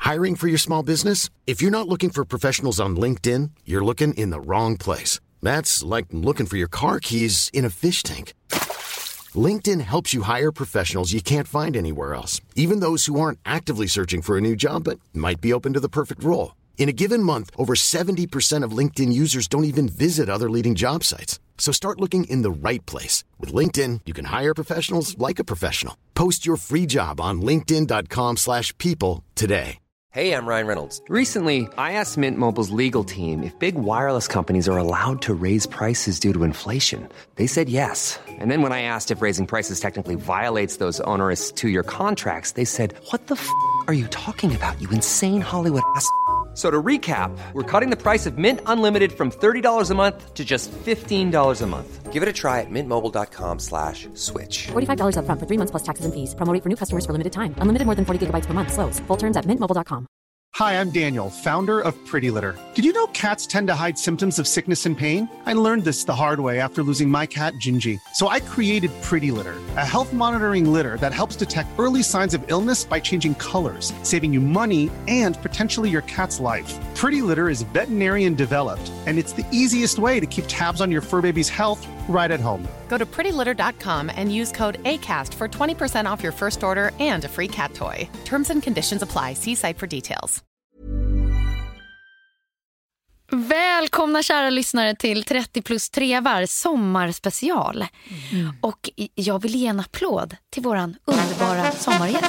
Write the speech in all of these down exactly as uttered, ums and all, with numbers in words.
Hiring for your small business? If you're not looking for professionals on LinkedIn, you're looking in the wrong place. That's like looking for your car keys in a fish tank. LinkedIn helps you hire professionals you can't find anywhere else, even those who aren't actively searching for a new job but might be open to the perfect role. In a given month, over seventy percent of LinkedIn users don't even visit other leading job sites. So start looking in the right place. With LinkedIn, you can hire professionals like a professional. Post your free job on linkedin dot com slash people today. Hey, I'm Ryan Reynolds. Recently, I asked Mint Mobile's legal team if big wireless companies are allowed to raise prices due to inflation. They said yes. And then when I asked if raising prices technically violates those onerous two-year contracts, they said, what the f*** are you talking about, you insane Hollywood ass f- So to recap, we're cutting the price of Mint Unlimited from thirty dollars a month to just fifteen dollars a month. Give it a try at mintmobile.com slash switch. forty-five dollars up front for three months plus taxes and fees. Promo rate for new customers for limited time. Unlimited more than forty gigabytes per month. Slows full terms at mint mobile dot com. Hi, I'm Daniel, founder of Pretty Litter. Did you know cats tend to hide symptoms of sickness and pain? I learned this the hard way after losing my cat, Gingy. So I created Pretty Litter, a health monitoring litter that helps detect early signs of illness by changing colors, saving you money and potentially your cat's life. Pretty Litter is veterinarian developed, and it's the easiest way to keep tabs on your fur baby's health right at home. Go to pretty litter dot com and use code ACAST for twenty percent off your first order and a free cat toy. Terms and conditions apply. See site for details. Välkomna kära lyssnare till trettio plus trevar sommarspecial. Mm. Och jag vill ge en applåd till våran underbara sommargäst.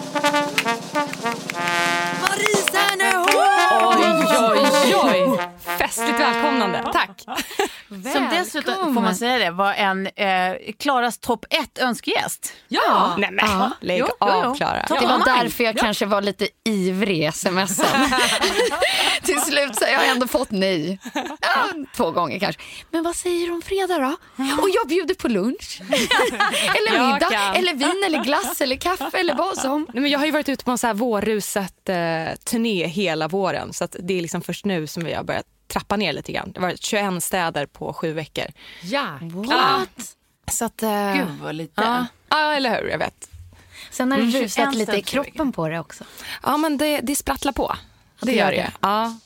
Marie Serneholt! Oj, oj, oj. Festligt välkomnande. Tack. Som dessutom, får man säga det, var en eh, Klaras topp ett önskegäst. Ja. Nej, men ja. Lägg jo, av, jo, jo. Klara. Det var därför jag ja. kanske var lite ivrig sms'en. Till slut så har jag ändå fått nej. Ja, två gånger kanske. Men vad säger du om fredag då? Och jag bjuder på lunch. Eller middag. Kan. Eller vin eller glass eller kaffe eller vad som. Nej, men jag har ju varit ute på en så här vårruset eh, turné hela våren. Så att det är liksom först nu som vi har börjat trappa ner lite grann. Det var tjugoett städer på sju veckor. Ja, what? Så att... Eh, Gud vad lite. Ja, ja, eller hur, jag vet. Sen har du mm, rusat lite i kroppen på det också. Ja, men det, det sprattlar på. Det, det gör det. det. Ja.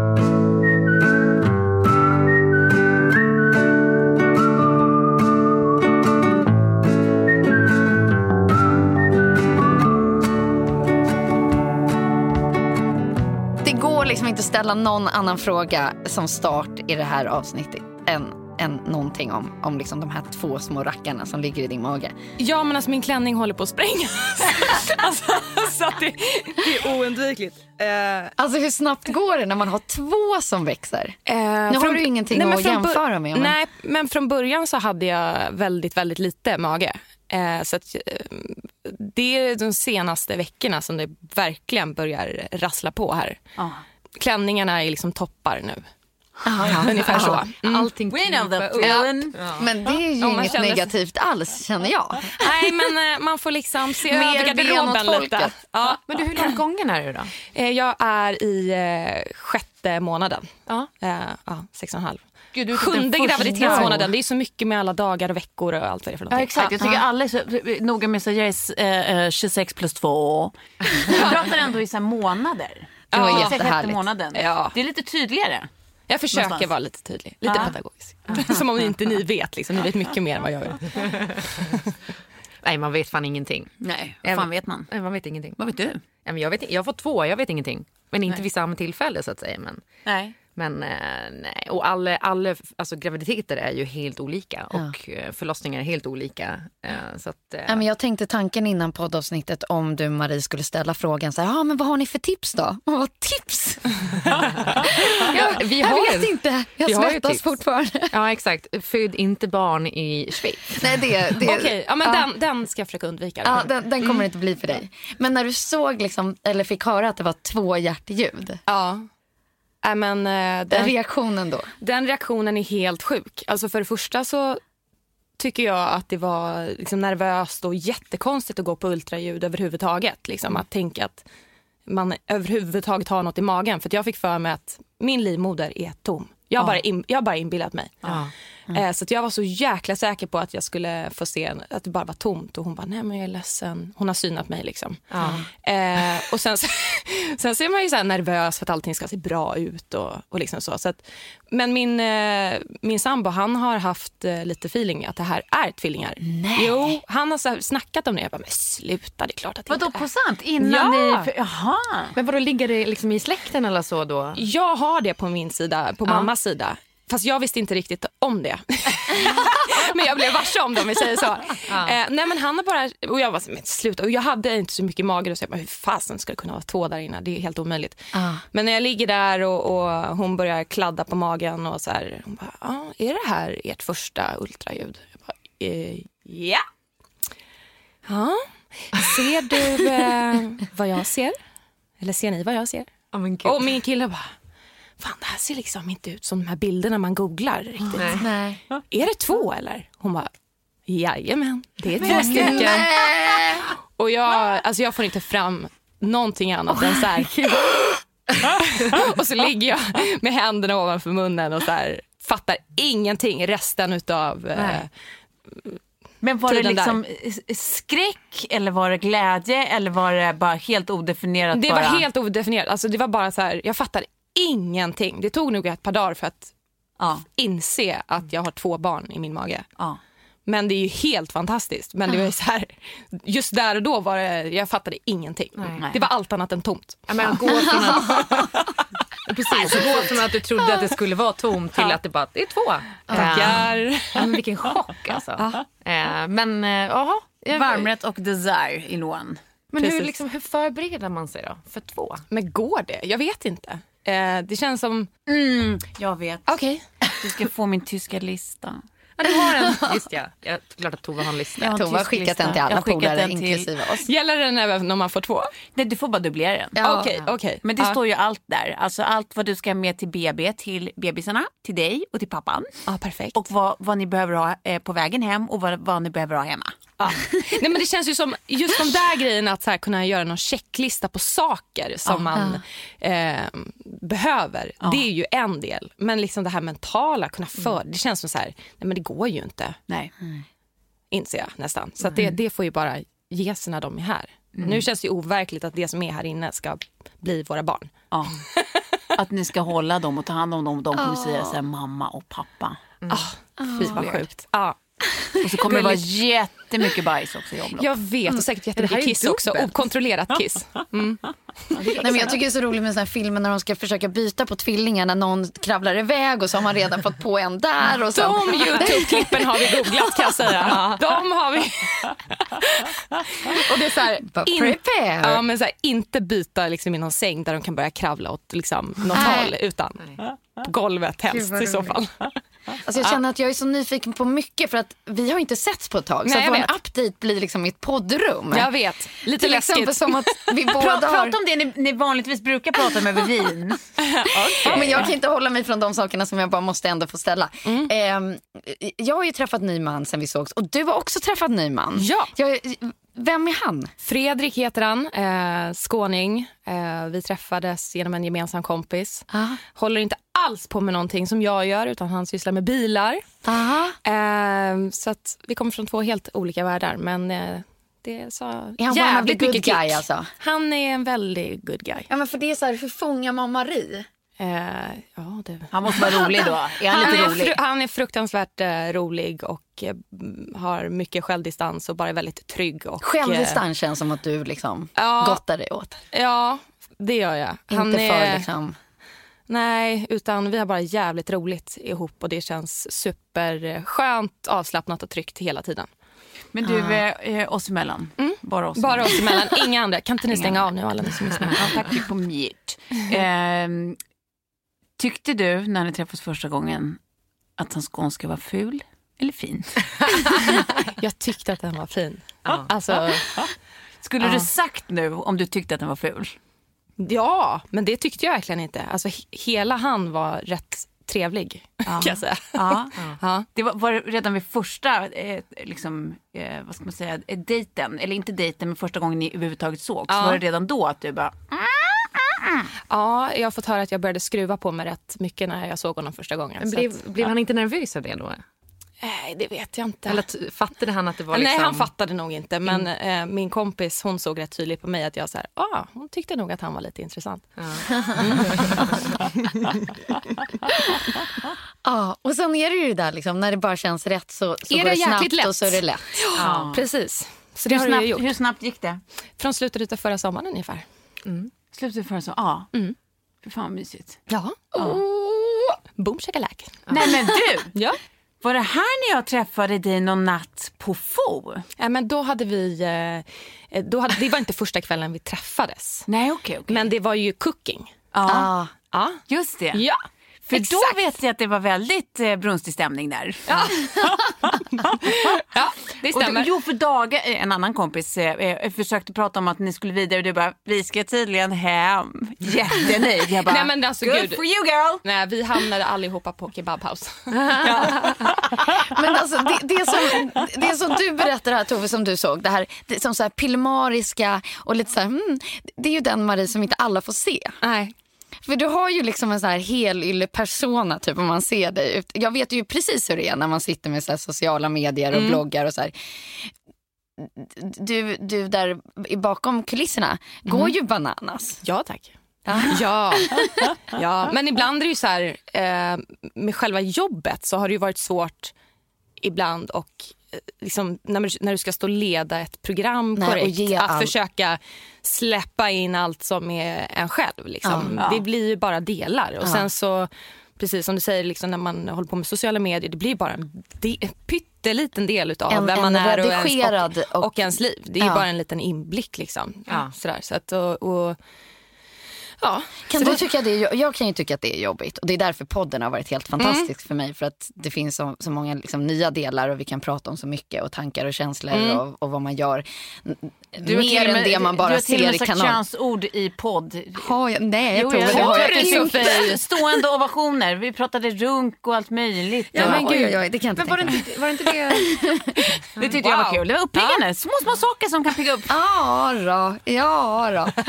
Det går liksom inte att ställa någon annan fråga som start i det här avsnittet än, än någonting om, om liksom de här två små rackarna som ligger i din mage. Ja, men alltså min klänning håller på att sprängas. alltså, så att det, det är oundvikligt. Uh, alltså hur snabbt går det när man har två som växer? Uh, nu från, har du ingenting nej, att jämföra med. Men... Nej, men från början så hade jag väldigt, väldigt lite mage. Uh, så att, uh, det är de senaste veckorna som det verkligen börjar rassla på här. Uh. Klänningarna är liksom toppar nu. Aha, ja. Ungefär så. Mm. Allting knipar upp. Ja. Men det är ju ja, inget känner... negativt alls, känner jag. Nej, men man får liksom se över garderoben lite. Ja. Men du, hur långt gången är du då? Jag är i eh, sjätte månaden. Ja. Eh, ja, sex och en halv. Gud, du Sjunde graviditetsmånaden. Det är så mycket med alla dagar och veckor och allt vad det är för någonting. Ja, exakt. Jag tycker ja. alla är så noga med att jag är eh, tjugosex plus två. Jag pratar ändå i så här månader. Det var ja. jättehärligt. Månaden. Ja. Det är lite tydligare. Jag försöker Någonstans. vara lite tydlig, lite ja. pedagogisk. Ja. Som om inte ni vet, liksom. Ni vet mycket mer än vad jag vet. Nej, man vet fan ingenting. Nej, vad fan vet man? Nej, man vet ingenting. Vad vet du? Ja, men jag, vet, jag har fått två, jag vet ingenting. Men inte vid samma tillfälle så att säga. Men... Nej. Men nej, och alla, alla alltså, graviditeter är ju helt olika och ja. förlossningar är helt olika. Så att, ja, men jag tänkte tanken innan poddavsnittet om du, Marie, skulle ställa frågan så här, ja, men vad har ni för tips då? Vad tips? ja, vi har jag vet ju, inte, jag svettas fortfarande. Ja, exakt. Föd inte barn i Schweiz. Nej, det, det, Okej, okay, ja, men ja. Den, den ska jag försöka undvika. Ja, den, den kommer mm. inte bli för dig. Men när du såg liksom, eller fick höra att det var två hjärtljud. Ja. Äh, men, den, den reaktionen då? Den reaktionen är helt sjuk. Alltså för det första så tycker jag att det var liksom nervöst och jättekonstigt att gå på ultraljud överhuvudtaget. Liksom, mm. Att tänka att man överhuvudtaget har något i magen. För att jag fick för mig att min livmoder är tom. Jag har, ja. bara, in, jag har bara inbillat mig. Ja. Mm. Eh, så att jag var så jäkla säker på att jag skulle få se att det bara var tomt. Och hon bara, nej men jag är ledsen. Hon har synat mig liksom. Mm. Eh, och sen, sen så är man ju så här nervös för att allting ska se bra ut. Och, och liksom så. så att, men min, eh, min sambo, han har haft eh, lite feeling att det här är tvillingar. Nej. Jo, han har så här snackat om det. Jag bara, men sluta, det är klart att det vadå inte är. på sant? Innan Ja. ni... För, jaha. Men vadå, ligger det liksom i släkten eller så då? Jag har det på min sida, på ja. mammas sida. Fast jag visste inte riktigt om det. Men jag blev varse om det, om vi säger så. Ja. Eh, nej men han har bara, och jag var så, men sluta. Och jag hade inte så mycket mage och så jag bara, hur fasen ska det kunna vara två där inne? Det är helt omöjligt. Ja. Men när jag ligger där och, och hon börjar kladda på magen och så här, hon bara, ah, är det här ert första ultraljud? Jag bara, eh, ja. Ja. Ser du eh, vad jag ser? Eller ser ni vad jag ser? Oh, men Gud. Och min kille bara, fan det här ser liksom inte ut som de här bilderna man googlar riktigt. Nej. Nej. Är det två eller? Hon bara, jajamän, det är två stycken. Och jag, alltså jag får inte fram någonting annat oh, än så här. Och så ligger jag med händerna ovanför munnen och så här, fattar ingenting resten utav eh, men var det liksom där. skräck eller var det glädje eller var det bara helt odefinierat? Det bara? var helt odefinierat. Alltså det var bara så här, jag fattar ingenting. Det tog nog ett par dagar för att ja. inse att jag har två barn i min mage. Ja. Men det är ju helt fantastiskt. Men det var så här, just där och då var det, jag fattade ingenting. Nej. Det var allt annat än tomt. Ja, men gå från att, precis, gå från att du trodde att det skulle vara tomt till ja. att det bara, det är två. Tackar. Ja, men vilken chock alltså. Ja. Eh, men, jaha. Eh, Varmrätt och desire i lån. Men hur, liksom, hur förbereder man sig då för två? Men går det? Jag vet inte. Eh, det känns som... Mm, jag vet. Okej. Okay. Du ska få min tyska lista. Ja, du har en. Just ja. Jag är klart att Tova har en lista. Tova har skickat den till alla polare inklusive oss. Gäller den även när man får två? Nej, du får bara dubblera den. Okej, ja. okej. Okay, okay. Men det ja. står ju allt där. Alltså allt vad du ska med till B B, till bebisarna, till dig och till pappan. Ja, perfekt. Och vad, vad ni behöver ha eh, på vägen hem och vad, vad ni behöver ha hemma. Ja. Nej, men det känns ju som just de där grejerna att så här, kunna göra någon checklista på saker som ja. man eh, behöver. Ja. Det är ju en del. Men liksom det här mentala, kunna för, mm. det känns som så här, nej men det går ju inte. Nej. Mm. Inser jag nästan. Så att det, det får ju bara ge sig när de är här. Mm. Nu känns det ju overkligt att det som är här inne ska bli våra barn. Ja. Att ni ska hålla dem och ta hand om dem. De kommer oh. säga så här, mamma och pappa. Mm. Oh, fy vad sjukt. Ja. Och så kommer det vara jättemycket bajs också i omlopp. Jag vet, och säkert jättemycket kiss också. Okontrollerat kiss. Mm. Nej, men jag tycker det är så roligt med såna här filmer när de ska försöka byta på tvillingar, när någon kravlar iväg och så har man redan fått på en där. Och sen... De YouTube-klippen har vi googlat, kan jag säga. De har vi. Och det är så här, in... ja, men så här, inte byta liksom i någon säng där de kan börja kravla åt liksom, något håll, utan på golvet helst i så fall. Alltså jag känner att jag är så nyfiken på mycket för att vi har inte setts på ett tag. Nej, så att vår update blir liksom mitt poddrum. Jag vet, lite till läskigt. Exempel som att vi båda prata, har... prata om det ni, ni vanligtvis brukar prata om över vin. Okay. Ja, men jag kan inte hålla mig från de sakerna som jag bara måste ändå få ställa. Mm. Eh, jag har ju träffat ny man sen vi sågs och du har också träffat ny man. Ja. Jag, vem är han? Fredrik heter han, eh, skåning. Eh, vi träffades genom en gemensam kompis. Ah. Håller inte alls på med någonting som jag gör, utan han sysslar med bilar. Eh, så att vi kommer från två helt olika världar, men eh, det är så är han jävligt good guy alltså? Han är en väldigt good guy. Ja, men för det är så här, hur fångar man Marie? Eh, ja, det... Han måste vara rolig då. Är han, han, lite är rolig? Fru- han är fruktansvärt eh, rolig och eh, har mycket självdistans och bara är väldigt trygg. Och, självdistans eh, känns som att du liksom ja, gottar dig åt. Ja, det gör jag. Han inte är, för liksom... Nej, utan vi har bara jävligt roligt ihop och det känns superskönt, avslappnat och tryggt hela tiden. Men du, ah. eh, oss emellan. Mm. Bara oss Bara oss emellan, inga andra. Kan inte ni stänga av nu alla ni som lyssnar? Ja, tack, tryck på mute. Eh, tyckte du när ni träffades första gången att hans skånska var ful eller fin? Jag tyckte att den var fin. Ah. Alltså, skulle ah. du sagt nu om du tyckte att den var ful? Ja, men det tyckte jag verkligen inte. Alltså hela han var rätt trevlig, ja. kan jag säga. Ja. Ja. Det var, var redan vid första eh, liksom, eh, vad ska man säga, eh, dejten, eller inte dejten, men första gången ni överhuvudtaget såg, ja. Så var det redan då att du bara... Ja, jag har fått höra att jag började skruva på mig rätt mycket när jag såg honom första gången. Men blev, att, blev ja. han inte nervös av det då? Nej, det vet jag inte. Eller t- fattade han att det var liksom... Nej, han fattade nog inte. Men mm. eh, min kompis, hon såg rätt tydligt på mig att jag så här, ah, hon tyckte nog att han var lite intressant. Ja. Mm. Ja, och sen är det ju där liksom, när det bara känns rätt så, så är går det, det snabbt lätt? Och så är det lätt. Ja, ja. Precis. Så det hur, har snabbt, jag gjort. hur snabbt gick det? Från slutet av förra sommaren ungefär. Mm. Slutet av förra sommaren? Ja. Mm. För fan mysigt. Ja. Ja. Oh. Boom, shakalak. Ja. Nej men du! Ja. Var det här när jag träffade dig någon natt på Fo? Ja, men då hade vi... Eh, då hade, det var inte första kvällen vi träffades. Nej, okej. Okay, okay. Men det var ju cooking. Ja, ah. ja. Just det. Ja. För Exakt. Då vet jag att det var väldigt eh, brunstig stämning där. Ja, ja det stämmer. Och, jo, för Daga, en annan kompis, eh, försökte prata om att ni skulle vidare och du bara, vi ska tydligen hem. Jättenöjd. Jag bara, nej, men alltså, good gud. for you girl. Nej, vi hamnade allihopa på kebabhouse. Ja. Men alltså, det, det, som, det som du berättar här, Tove, som du såg, det här, det, som så här pillemariska och lite så här, hmm, det är ju den Marie som inte alla får se. Nej. För du har ju liksom en så här helylle persona typ om man ser dig ut. Jag vet ju precis hur det är när man sitter med så här sociala medier och mm. bloggar och så här. Du, du där bakom kulisserna mm. går ju bananas. Ja, tack. Ja. Ja, men ibland är det ju så här eh, med själva jobbet så har det ju varit svårt ibland och liksom, när, när du ska stå och leda ett program Nej, korrekt, att all... försöka släppa in allt som är en själv liksom. Ja. Det blir ju bara delar och ja. Sen så, precis som du säger liksom, när man håller på med sociala medier, det blir bara en de, pytteliten del utav en, vem man en är och ens, och, och, och ens liv. Det är ja. Bara en liten inblick liksom. Ja. Sådär, så att, och, och ja. Kan du tycka det är, jag kan ju tycka att det är jobbigt och det är därför podden har varit helt fantastisk mm. för mig, för att det finns så, så många liksom, nya delar och vi kan prata om så mycket och tankar och känslor mm. och, och vad man gör du mer än det man bara ser i kanal. Du har till och med sagt könsord i podd. Har jag? Nej, jag jo, tror jag, det har jag jag inte. Stående ovationer. Vi pratade runk och allt möjligt. Ja, men gud, oj, oj, det kan jag inte men var det, inte, var det inte det? Det tyckte wow. jag var kul. Det var uppiggande. Ja. Små, små saker som kan pigga upp. Ja då. Ja då.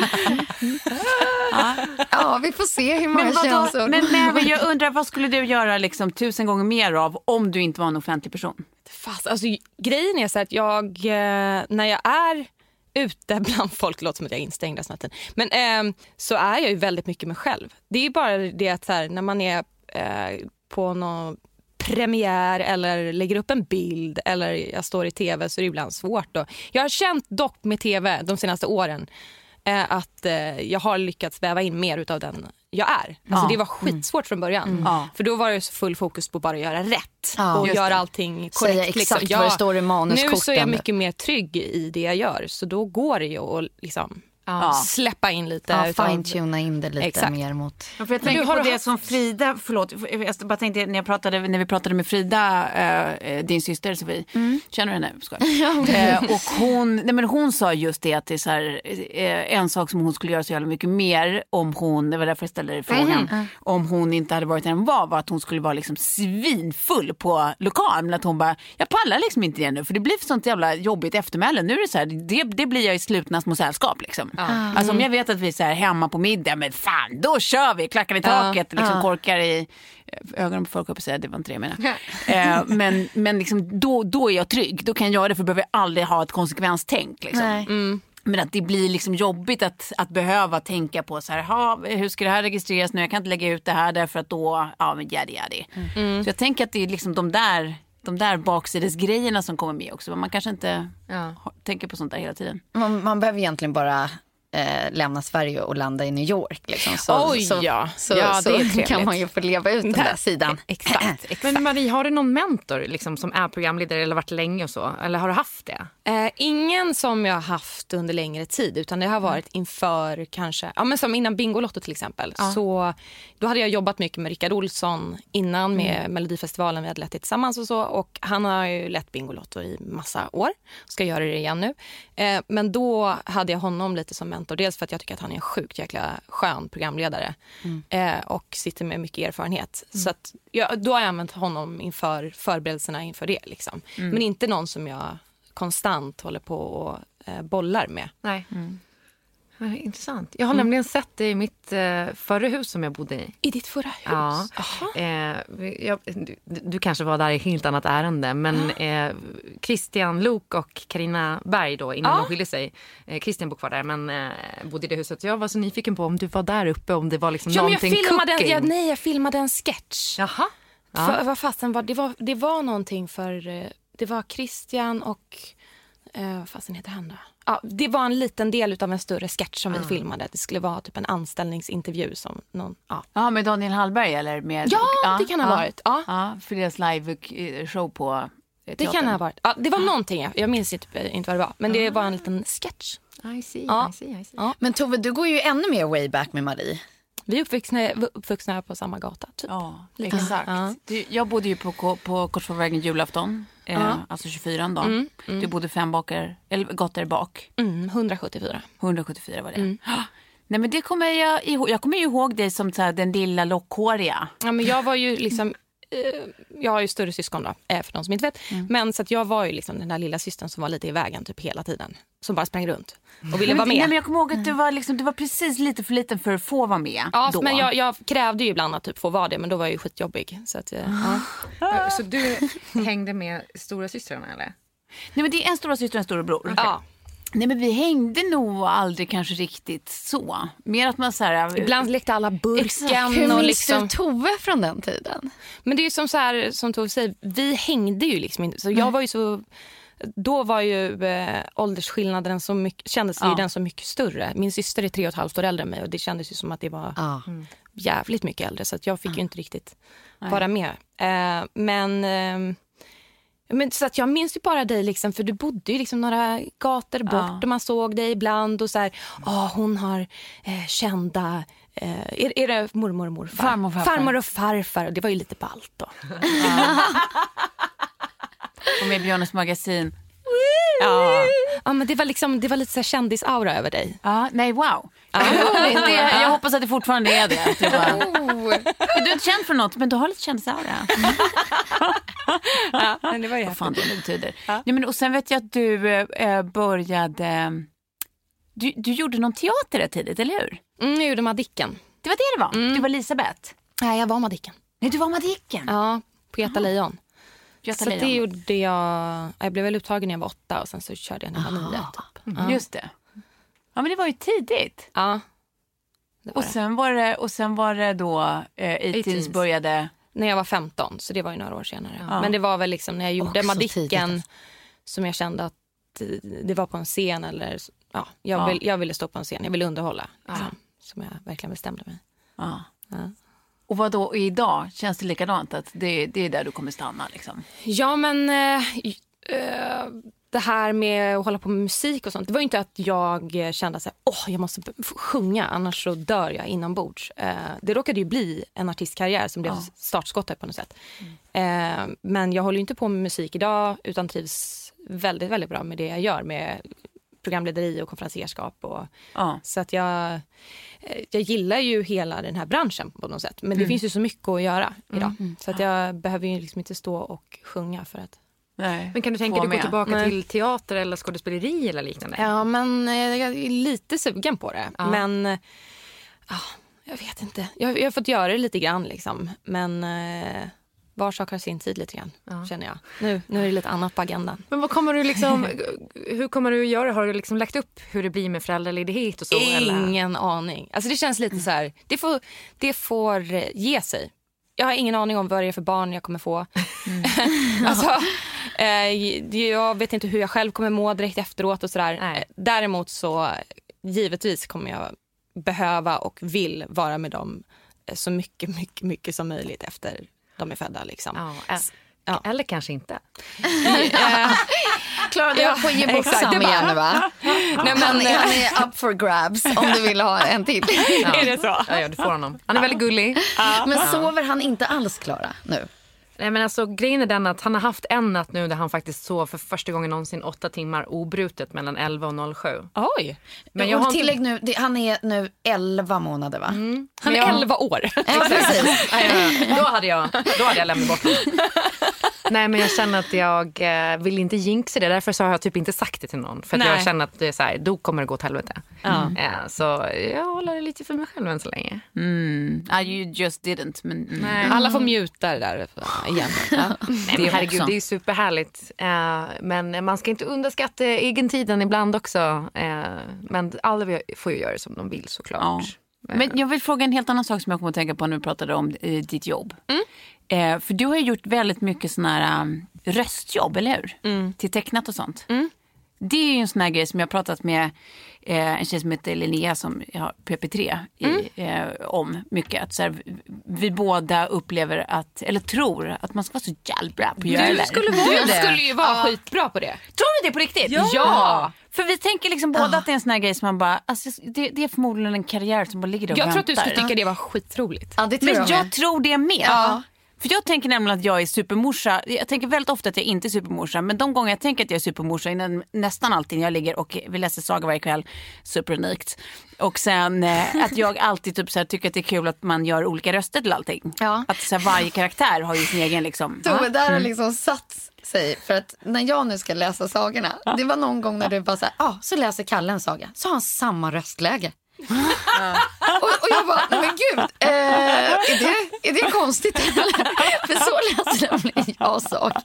ja. ja, vi får se hur många könsord. Men, men jag undrar, vad skulle du göra liksom tusen gånger mer av om du inte var en offentlig person? Fast, alltså, grejen är så att jag, när jag är ute bland folk, låter som att jag är instängd resten av tiden. Men eh, så är jag ju väldigt mycket mig själv. Det är bara det att så här, när man är eh, på någon premiär eller lägger upp en bild eller jag står i tv så är det ibland svårt. Och jag har känt dock med tv de senaste åren eh, att eh, jag har lyckats väva in mer utav den jag är. Alltså ja. Det var skitsvårt mm. från början. Mm. Ja. För då var det så full fokus på bara att göra rätt. Ja, och göra allting korrekt. Säga exakt liksom. vad det står i manuskorten. Nu så är jag mycket mer trygg i det jag gör. Så då går det ju att liksom ja. släppa in lite. Ja, fine-tuna in det lite exakt. Mer mot... Ja, för jag tänker på det haft... som Frida, förlåt, jag bara tänkte när, jag pratade, när vi pratade med Frida, äh, din syster Sofie, mm. känner du henne? Ja. äh, och hon, nej, men hon sa just det att det är så här, äh, en sak som hon skulle göra så jävla mycket mer om hon, det var därför jag ställde frågan, mm. om hon inte hade varit där hon var, var att hon skulle vara liksom svinfull på lokal, men att hon bara, jag pallar liksom inte det nu, för det blir för sånt jävla jobbigt eftermäle. Nu är det så här, det, det blir jag i slutna små sällskap liksom. Ja. Mm. Alltså om jag vet att vi är så här hemma på middag, men fan, då kör vi, klackar i taket, ja. Liksom ja. Korkar i ögonen på folk och säga, det var inte det jag menar. eh, men men liksom, då, då är jag trygg, då kan jag göra det, för behöver jag aldrig ha ett konsekvenstänk liksom. Mm. Men att det blir liksom jobbigt att, att behöva tänka på så här, ha, hur ska det här registreras nu, jag kan inte lägga ut det här därför att då, ja men jadi jadi. Mm. Så jag tänker att det är liksom de där de där baksidesgrejerna som kommer med också. Man kanske inte ja. tänker på sånt där hela tiden. Man, man behöver egentligen bara eh, lämna Sverige och landa i New York. Liksom. Så, Oj, så, ja. Så, ja, så det är kan man ju få leva ut den där sidan. Exakt, exakt. Men Marie, har du någon mentor liksom, som är programledare eller varit länge och så? Eller har du haft det? Eh, ingen som jag har haft under längre tid, utan det har varit mm. inför kanske, ja men som innan Bingolotto till exempel. Ja. Så då hade jag jobbat mycket med Rickard Olsson innan med mm. Melodifestivalen, vi hade lett det tillsammans och så, och han har ju lett Bingolotto i massa år, ska göra det igen nu. Eh, men då hade jag honom lite som mentor, dels för att jag tycker att han är en sjukt jäkla skön programledare mm. eh, och sitter med mycket erfarenhet. Mm. Så att jag, då har jag använt honom inför förberedelserna inför det liksom. Mm. Men inte någon som jag konstant håller på och eh, bollar med. Nej. Mm. Ja, intressant. Jag har mm. nämligen sett det i mitt eh, förra hus som jag bodde i. I ditt förra hus? Ja. Eh, jag, du, du kanske var där i helt annat ärende. Men eh, Christian Lok och Carina Berg då, innan ja. de skilde sig. Eh, Christian bor kvar där, men eh, bodde i det huset. Jag var så nyfiken på om du var där uppe, om det var liksom ja, någonting jag filmade, cooking. jag, nej, jag filmade en sketch. Jaha. Ja. För, vad fasen var, det, var, det var någonting för... Det var Christian och... Eh, vad fasen heter han då? Ja, det var en liten del av en större sketch som vi mm. filmade. Det skulle vara typ en anställningsintervju som någon, ja. Ja, med Daniel Hallberg eller med... Ja, ja det kan ha ja, varit. Ja. Ja, för deras live-show på teatern. Det kan ha varit. Ja, det var någonting, jag, jag minns inte, inte vad det var. Men det var en liten sketch. I see, ja. I see, I see. Ja. Men Tove, du går ju ännu mer way back med Marie. Vi är uppvuxna, uppvuxna på samma gata, typ. Ja, exakt. Ja. Du, jag bodde ju på, på Korsförvägen julafton, eh, ja. alltså tjugofyra då. Mm, mm. Du bodde fem bakar, eller gator bak. Mm, hundrasjuttiofyra. hundrasjuttiofyra var det. Mm. Nej, men det kommer jag ihåg. Jag kommer ju ihåg dig som så här, den lilla lockhåriga. Ja, men jag var ju liksom... Jag har ju större syskon då, för de som inte vet. Mm. Men så att jag var ju liksom den där lilla systern som var lite i vägen typ hela tiden. Som bara sprang runt och ville men, vara med. Nej, men jag kommer ihåg att du var, liksom, du var precis lite för liten för att få vara med. Ja, då. men jag, jag krävde ju ibland att typ få vara det. Men då var jag ju skitjobbig. Så, att, ja. Ja. Så du hängde med stora systrarna eller? Nej, men det är en stora syster och en stora bror. Okay. Ja. Nej, men vi hängde nog aldrig kanske riktigt så. Mer att man så här... Ibland lekte alla burken. Hur och minns liksom... du Tove från den tiden? Men det är ju som så här, som Tove säger, vi hängde ju liksom inte. Så jag var ju så... Då var ju eh, åldersskillnaden så mycket, kändes ja. ju den så mycket större. Min syster är tre och ett halvt år äldre än mig och det kändes ju som att det var ja. jävligt mycket äldre. Så att jag fick ja. ju inte riktigt Nej. vara med. Eh, men... Eh, Men så att jag minns ju bara dig liksom, för du bodde ju liksom några gator bort ja. och man såg dig ibland och så här, oh, hon har eh, kända eh, är, är det mormor och morfar? Farmor och farfar. Farmor och farfar, det var ju lite på allt då. Ja. Och med Björnes magasin. Ja. Ja, men det var liksom det var lite så här kändisaura över dig. Ja, nej wow. Ja. Det, jag hoppas att det fortfarande är det. det var... oh. Du är inte känd för något, men du har lite kändisaura. Ja, men det var ju vad fan det betyder. Ja. Nej, men och sen vet jag att du äh, började du, du gjorde någon teater rätt tidigt, eller hur? Mm, jag gjorde Madicken. Det var det det var? Mm. Du var Elisabeth? Nej, jag var Madicken. Nej, du var Madicken? Ja, på Göta Lejon. Göta så Lejon. det gjorde jag... Jag blev väl uttagen när jag var åtta och sen så körde jag när jag var nio. Typ. Mm. Ja. Just det. Ja, men det var ju tidigt. Ja. Och sen var det, och sen var det då eh, eighteens började... När jag var femton, så det var ju några år senare. Ja. Men det var väl liksom när jag gjorde Madicken som jag kände att det var på en scen eller ja, jag, ja. Vill, jag ville stå på en scen, jag ville underhålla liksom, ja. Som jag verkligen bestämde mig. Ja. Ja. Och vad då idag? Känns det likadant att det, det är där du kommer stanna liksom? Ja, men äh, äh, det här med att hålla på med musik och sånt, det var ju inte att jag kände så här, åh, jag måste sjunga, annars så dör jag inombords. Eh, det råkade ju bli en artistkarriär som blev ja. startskottet på något sätt. Mm. Eh, men jag håller ju inte på med musik idag utan trivs väldigt, väldigt bra med det jag gör med programlederi och konferenserskap. Och, ja. Så att jag, jag gillar ju hela den här branschen på något sätt. Men det mm. finns ju så mycket att göra idag. Mm. Så att jag behöver ju liksom inte stå och sjunga för att... Nej. Men kan du tänka dig att gå tillbaka Nej. till teater eller skådespeleri eller liknande? Ja, men jag är lite sugen på det. Ja. Men ja, jag vet inte. Jag, jag har fått göra det lite grann liksom. Men eh, var sak har sin tid lite grann, ja. känner jag. Nu, nu är det lite annat på agendan. Men vad kommer du liksom, hur kommer du att göra? Har du liksom lagt upp hur det blir med föräldraledighet och så? Ingen eller? aning. Alltså det känns lite så här, det får, det får ge sig. Jag har ingen aning om vad det är för barn jag kommer få. Mm. alltså, eh, jag vet inte hur jag själv kommer må direkt efteråt och sådär. Nej. Däremot så givetvis kommer jag behöva och vill vara med dem så mycket, mycket, mycket som möjligt efter de är födda. Liksom. Ja, ä- ja. Eller kanske inte. Klara, du har på att ge bort Sam igen, va? Nej, men, han, är, han är up for grabs om du vill ha en till. Ja. Är det så? Ja, ja, du får honom. Han är väldigt gullig. Ja. Men sover han inte alls, Klara, nu? Nej, men alltså grejen är den att han har haft en natt nu där han faktiskt sov för första gången någonsin åtta timmar obrutet mellan elva och noll sju. Oj. Men jag har tillägg inte... nu, det, han är nu elva månader, va? Mm. Han är jag... elva år. Ja, precis. då hade jag då hade jag lämnat bort honom. Nej, men jag känner att jag eh, vill inte jinxa det. Därför så har jag typ inte sagt det till någon. För att jag känner att det är så här, då kommer det gå åt helvete. Mm. Eh, så jag håller det lite för mig själv än så länge. Mm. Ah, you just didn't. Men, mm. Nej. Alla får mjuta det där igen. Ja. Det är, herregud, det är superhärligt. Eh, men man ska inte underskatta egentiden ibland också. Eh, men alla får ju göra det som de vill såklart. Ja. Men jag vill fråga en helt annan sak som jag kommer att tänka på när du pratade om eh, ditt jobb. Mm. Eh, för du har gjort väldigt mycket såna här um, röstjobb, eller hur? Mm. Till tecknat och sånt. Mm. Det är ju en sån här grej som jag har pratat med eh, en tjej som heter Linnea som har P P tre i, mm. eh, om mycket. Att så här, vi, vi båda upplever att, eller tror att man ska vara så jävla bra på att göra det. Du skulle, vara du det. skulle ju vara ja. skitbra på det. Tror du det på riktigt? Ja! ja. För vi tänker liksom båda ah. att det är en sån här grej som man bara, alltså, det, det är förmodligen en karriär som bara ligger där och jag väntar. Jag tror att du skulle tycka det var skitroligt. Ja, det tror Men jag, jag tror det med. Ja. För jag tänker nämligen att jag är supermorsa. Jag tänker väldigt ofta att jag inte är supermorsa. Men de gånger jag tänker att jag är supermorsa är nästan alltid när jag ligger och vill läsa saga varje kväll. Superunikt. Och sen eh, att jag alltid typ, så här, tycker att det är kul att man gör olika röster till allting. Ja. Att så här, varje karaktär har ju sin egen liksom. Så det där har liksom satt sig. För att när jag nu ska läsa sagorna. Ja. Det var någon gång när du bara så här, ah, så läser Kalle en saga. Så har han samma röstläge. Ja. och, och jag bara, men gud, eh, är, det, är det konstigt eller? För så läser nämligen jag saga.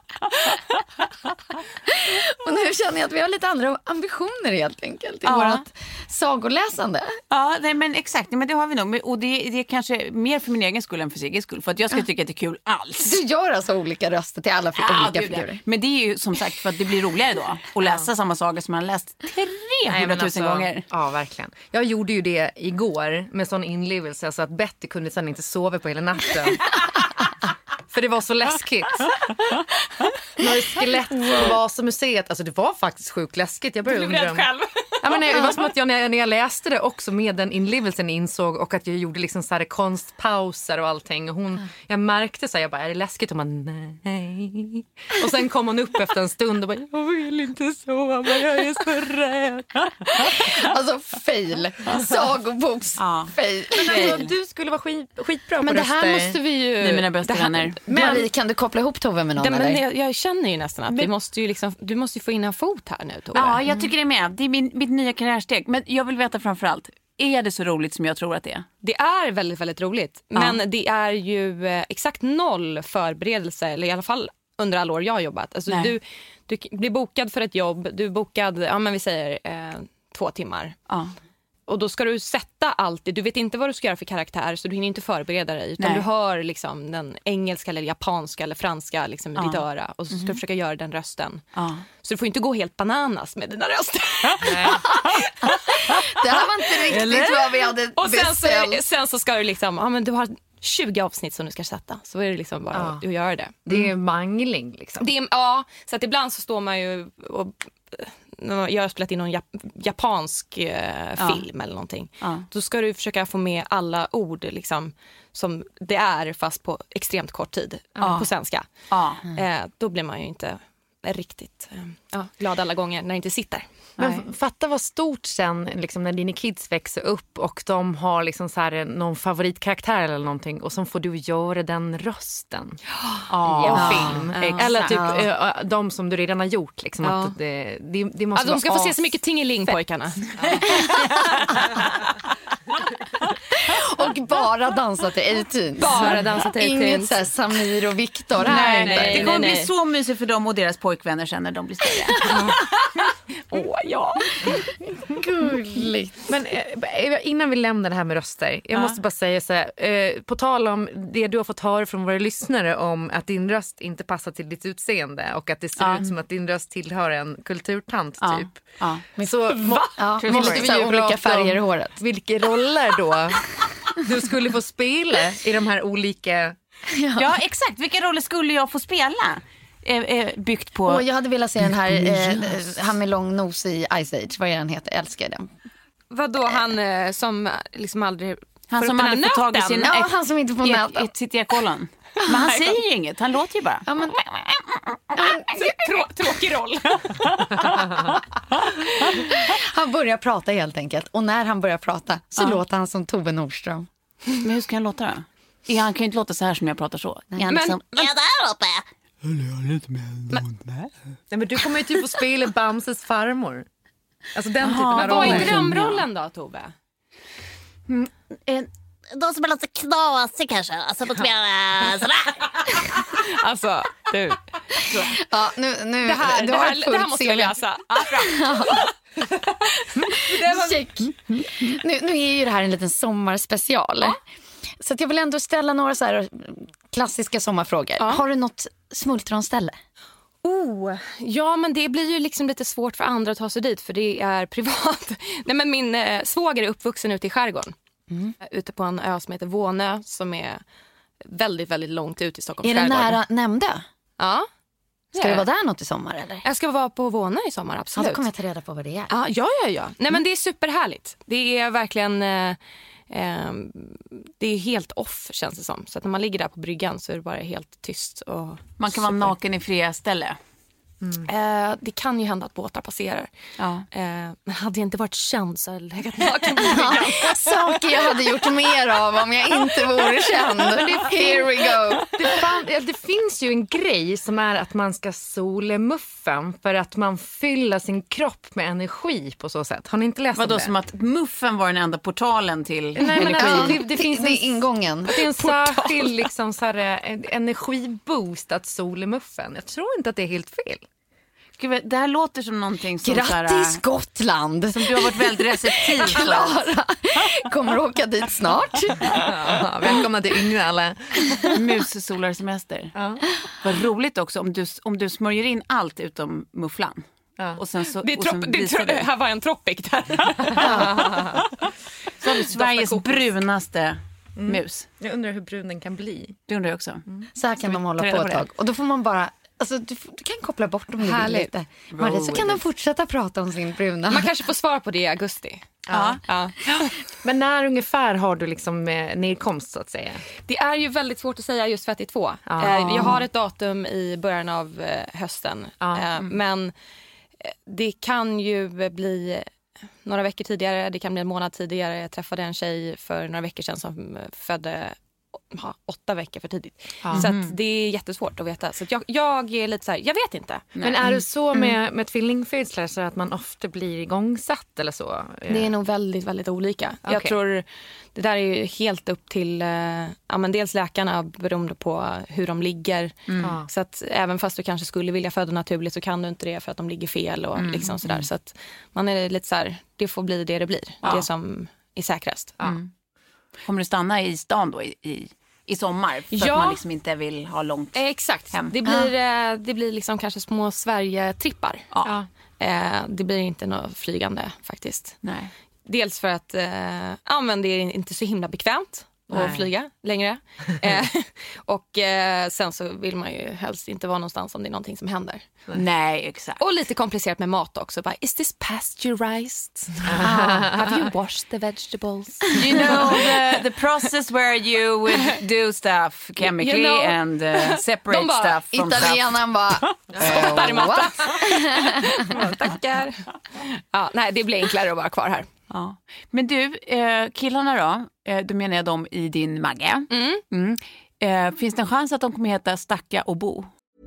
Och nu känner jag att vi har lite andra ambitioner helt enkelt i ja. vårt sagoläsande. Ja, nej, men exakt, men det har vi nog. Och det, det är kanske mer för min egen skull än för Sigges skull. För att jag ska tycka att det är kul alls. Du gör alltså olika röster till alla ja, olika figurer. Men det är ju som sagt för att det blir roligare då. Att läsa ja. samma saga som man har läst trehundratusen alltså, gånger. Ja, verkligen. Jag gjorde ju det igår med sån inlevelse så att Betty kunde sedan inte sova på hela natten. För det var så läskigt. Några skelett som var som museet. Alltså det var faktiskt sjukt läskigt. Jag började undra. Själv. Ja, men det var som att jag när, jag när jag läste det också med den inlevelsen insåg och att jag gjorde liksom så här konstpauser och allting. Och hon, jag märkte så här, jag bara, är det läskigt? Och man, nej. Och sen kom hon upp efter en stund och bara, jag vill inte sova, jag är så rädd. Alltså fail. Sagoboks ja. fail. Men alltså, du skulle vara skit, skitbra men på röster. Men det här måste vi ju... Nej, mina bästa vänner. Men Marie, kan du koppla ihop Tove med någon? Det, men jag, jag känner ju nästan att men, vi måste ju liksom, du måste ju få in en fot här nu, Tove. Ja, jag tycker det är med. Det är min, mitt nya karriärsteg. Men jag vill veta framförallt, är det så roligt som jag tror att det är? Det är väldigt, väldigt roligt. Ja. Men det är ju eh, exakt noll förberedelse, eller i alla fall under alla år jag har jobbat. Alltså du, du blir bokad för ett jobb, du är bokad, ja men vi säger eh, två timmar. Ja. Och då ska du sätta allt. Du vet inte vad du ska göra för karaktär, så du hinner inte förbereda dig. Utan Nej. du hör liksom den engelska eller japanska eller franska liksom, i ja. ditt öra. Och så ska mm. du försöka göra den rösten. Ja. Så du får inte gå helt bananas med dina röster. Det här var inte riktigt eller? vad vi hade och sen så, sen så ska du liksom, ja men du har tjugo avsnitt som du ska sätta. Så är det liksom bara ja. att göra det. Det är mangling liksom. Det är, ja, så att ibland så står man ju och... jag har spelat in någon jap- japansk eh, ja. film eller någonting. Ja. Då ska du försöka få med alla ord liksom, som det är fast på extremt kort tid ja. på svenska. Ja. Eh, då blir man ju inte riktigt eh, ja, glad alla gånger när det inte sitter. Men fatta vad stort sen liksom, när dina kids växer upp och de har liksom så här, någon favoritkaraktär eller någonting och så får du göra den rösten oh. i en ja. film. Ja. Eller typ ja. äh, de som du redan har gjort. Liksom, ja. att det, det, det måste ja, de ska få se så mycket tingeling-pojkarna. Och bara dansa till A-Teens. Bara dansa till A-Teens. Inget så här Samir och Viktor. Nej, nej, nej, det kommer nej, nej. bli så mysigt för dem och deras pojkvänner sen när de blir större. Åh, oh, ja. Gulligt. Men eh, innan vi lämnar det här med röster, jag ja. måste bara säga så här, eh, på tal om det du har fått höra från våra lyssnare om att din röst inte passar till ditt utseende och att det ser ja. ut som att din röst tillhör en kulturtant ja. typ. Ja. Men så må, ja. måste vi ju olika färger i håret. Vilka roller då du skulle få spela i de här olika... Ja, ja exakt. Vilka roller skulle jag få spela? Byggt på... Oh, jag hade velat se den här eh, han med lång nos i Ice Age. Vad är den heter? Älskar den. Vadå han eh, som liksom aldrig... Han som aldrig får tag i sin... Ja, han som inte får nöten. Ett sitt ekollon. Men han säger ju inget. Han låter ju bara. Ja, men... Trå- tråkig roll. Han börjar prata helt enkelt. Och när han börjar prata så ja. låter han som Tove Nordström. Men hur ska han låta då? Ja, han kan ju inte låta så här som jag pratar så. Nej. Men, liksom, men... Ja, där uppe. Men, nej, men du kommer ju typ att spela Bamses farmor. Alltså den typen av Vad roller. är drömrollen då, Tove? Mm, en, de som är lite knasig kanske. Alltså lite mer sådär. Alltså, du. Ja, nu, nu, Det här, du det har här, ett det här fullt måste jag C V. läsa. Ah, bra. Det var... Check. Nu, nu är ju det här en liten sommarspecial. Ja. Så att jag vill ändå ställa några så här klassiska sommarfrågor. Ja. Har du något smultronställe? Oh, ja, men det blir ju liksom lite svårt för andra att ta sig dit för det är privat. Nej, men min eh, svåger är uppvuxen ute i skärgården. Mm. Ute på en ö som heter Vånö som är väldigt, väldigt långt ut i Stockholms skärgård. Är det nära Nämndö? Ja. Ska du vara där något i sommar eller? Jag ska vara på Vånö i sommar, absolut. Ja, då kommer jag ta reda på vad det är. Ja, ja, ja. ja. Nej, men det är superhärligt. Det är verkligen... Eh, eh, det är helt off, känns det som. Så att när man ligger där på bryggan så är det bara helt tyst. Och man kan super. vara naken i fria ställe. Mm. Eh, det kan ju hända att båtar passerar. Ja. Eh, men hade jag inte varit känd så hade jag legat naken på bryggan. Saker jag hade gjort mer av om jag inte vore känd. Here we go. Det, fan, det finns ju en grej som är att man ska solemuffen för att man fyller sin kropp med energi på så sätt. Har ni inte läst Vadå, om det? Som att muffen var den enda portalen till Nej, energi? Men alltså, det, det finns det är ingången. Det är en särskild liksom, så här, energiboost att solemuffen. Jag tror inte att det är helt fel. Gud, det här låter som någonting som... Grattis såhär, Gotland! Som du har varit väldigt receptiv. Klara kommer åka dit snart. Ja, välkomna till Yngre alla. Mussolarsemester. Ja. Vad roligt också om du, om du smörjer in allt utom mufflan. Ja. Och sen så, det är, trop, det är tro, det här var en tropic där. Så har du Sveriges brunaste mm. mus. Jag undrar hur brun den kan bli. Det undrar jag också. Mm. Så här kan man hålla på ett tag. Och då får man bara... Alltså, du, du kan koppla bort dem lite. Marie, så kan de fortsätta prata om sin bruna. Man kanske får svar på det i augusti. Ja. Ja. Men när ungefär har du liksom eh, nedkomst så att säga? Det är ju väldigt svårt att säga just för att det är två. Ja. Eh, jag har ett datum i början av eh, hösten. Ja. Eh, men eh, det kan ju bli några veckor tidigare. Det kan bli en månad tidigare. Jag träffade en tjej för några veckor sedan som födde ha, åtta veckor för tidigt. Mm. Så att det är jättesvårt att veta. Så att jag, jag är lite så här, jag vet inte. Men är du så med, med tvillingfödslar så att man ofta blir igångsatt eller så? Det är nog väldigt, väldigt olika. Okay. Jag tror det där är ju helt upp till ja, men dels läkarna beroende på hur de ligger. Mm. Så att även fast du kanske skulle vilja föda naturligt så kan du inte det för att de ligger fel och mm. liksom sådär. Så att man är lite så här, det får bli det det blir. Ja. Det som är säkrast. Ja. Mm. Kommer du stanna i stan då i, i, i sommar? För ja. att man liksom inte vill ha långt eh, Exakt. hem. Det blir, eh, det blir liksom kanske små Sverige-trippar. Ja. Eh, det blir inte något flygande faktiskt. Nej. Dels för att eh, ja, men det är inte så himla bekvämt att Nej. flyga längre. eh, och eh, sen så vill man ju helst inte vara någonstans om det är någonting som händer. Nej, exakt. Och lite komplicerat med mat också. Bara, is this pasteurized? Ah, have you washed the vegetables? You know the, the process where you would do stuff chemically you know, and uh, separate bara, stuff from Italienaren bara spottar i matta. Tackar. Ja, nej, det blir enklare att vara kvar här. Ja. Men du, eh, killarna då, eh, då menar jag dem i din magge. Mm. Mm. Eh, finns det en chans att de kommer heta Stacka och Bo?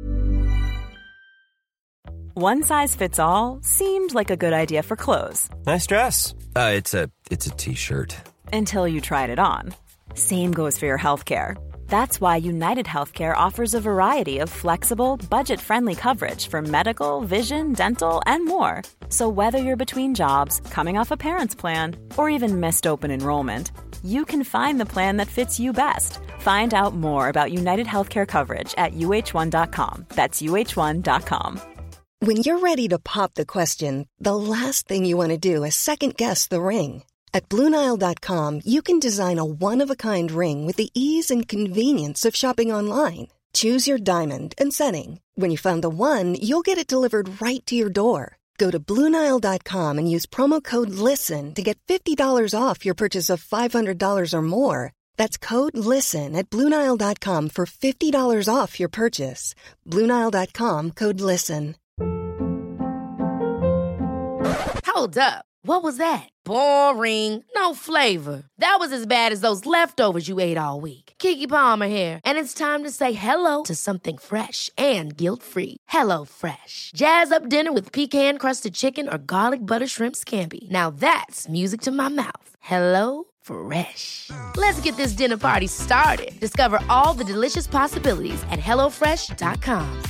One size fits all seemed like a good idea for clothes. Nice dress. Uh, it's a it's a t-shirt. Until you tried it on. Same goes for your healthcare. That's why United Healthcare offers a variety of flexible, budget-friendly coverage for medical, vision, dental, and more. So whether you're between jobs, coming off a parent's plan, or even missed open enrollment, you can find the plan that fits you best. Find out more about United Healthcare coverage at U H one dot com. That's U H one dot com. When you're ready to pop the question, the last thing you want to do is second-guess the ring. At Blue Nile dot com, you can design a one-of-a-kind ring with the ease and convenience of shopping online. Choose your diamond and setting. When you find the one, you'll get it delivered right to your door. Go to Blue Nile dot com and use promo code LISTEN to get fifty dollars off your purchase of five hundred dollars or more. That's code LISTEN at Blue Nile dot com for fifty dollars off your purchase. Blue Nile dot com, code LISTEN. Hold up. What was that? Boring. No flavor. That was as bad as those leftovers you ate all week. Keke Palmer here. And it's time to say hello to something fresh and guilt-free. Hello Fresh. Jazz up dinner with pecan-crusted chicken or garlic butter shrimp scampi. Now that's music to my mouth. Hello Fresh. Let's get this dinner party started. Discover all the delicious possibilities at hello fresh dot com.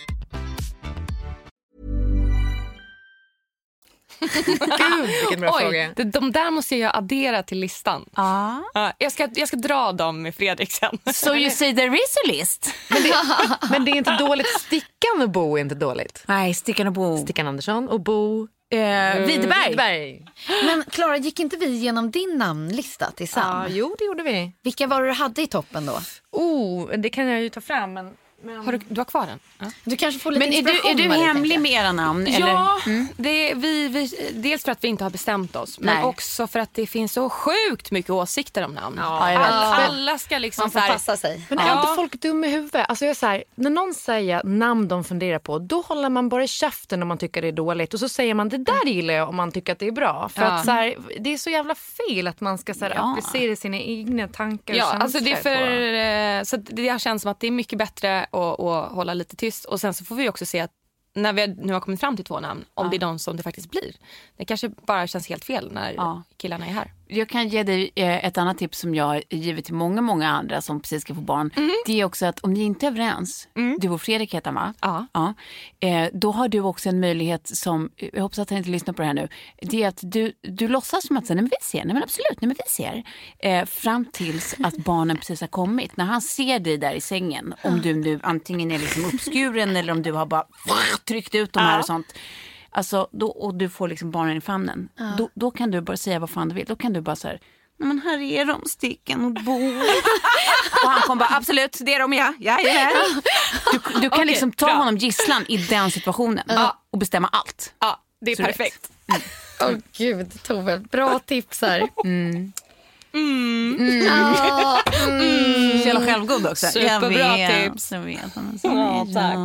Gud, vilken bra Oj, fråga. De, de där måste jag addera till listan. Ah. Uh, jag, ska, jag ska dra dem med Fredrik sen. So you say there is a list? Men det, men det är inte dåligt. Stickan och Bo är inte dåligt. Nej, Stickan och Bo. Stickan Andersson och Bo eh, Widerberg. Widerberg. Men Klara, gick inte vi igenom din namnlista till Sam? Ja, jo, det gjorde vi. Vilka var det du hade i toppen då? Oh, det kan jag ju ta fram, men... Men... Har du, du har kvar den? Ja. Du kanske får lite Men är du, inspiration. är du Marie, hemlig med era namn? Ja, eller? Mm. det är vi, vi, dels för att vi inte har bestämt oss. Men Nej. också för att det finns så sjukt mycket åsikter om namn. Ja, jag vet. alla, alla ska liksom Man får så här, passa sig. Men är Ja. inte folk dum i huvudet? Alltså jag är så här, när någon säger namn de funderar på, då håller man bara i käften om man tycker det är dåligt. Och så säger man, det där gillar jag om man tycker att det är bra. För Ja. att så här, det är så jävla fel att man ska så här, Ja. applicera sina egna tankar och Ja, känslor alltså det är för, på. eh, så att det känns som att det är mycket bättre att, att hålla lite tyst. Och sen så får vi också se att när vi nu har kommit fram till två namn, om Ja. det är de som det faktiskt blir. Det kanske bara känns helt fel när Ja. killarna är här. Jag kan ge dig eh, ett annat tips som jag har givit till många, många andra som precis ska få barn. Mm. Det är också att om ni inte är överens, mm. du och Fredrik heter man, Ja. ja, eh, då har du också en möjlighet som, jag hoppas att han inte lyssnar på det här nu, det är att du, du låtsas som att nej men vi ser, nej men absolut, nej men vi ser. Eh, fram tills att barnen precis har kommit. När han ser dig där i sängen, om du nu antingen är liksom uppskuren eller om du har bara tryckt ut de här och sånt. Alltså, då, och du får liksom barnen i famnen. Ja. Då, då kan du bara säga vad fan du vill. Då kan du bara säga, nej men här är de, Sticken och Bo. Och han kommer bara, absolut, det är de, ja. ja, ja. Du, du kan okay, liksom ta bra. honom gisslan i den situationen. Ja. Och bestämma allt. Ja, det är så perfekt. Åh mm. oh, gud, Tove, bra tips här. Mm. Mm. Mm. Ja, mm. Så jävla självgod också. Superbra tips. Jag vet. Ja, tack.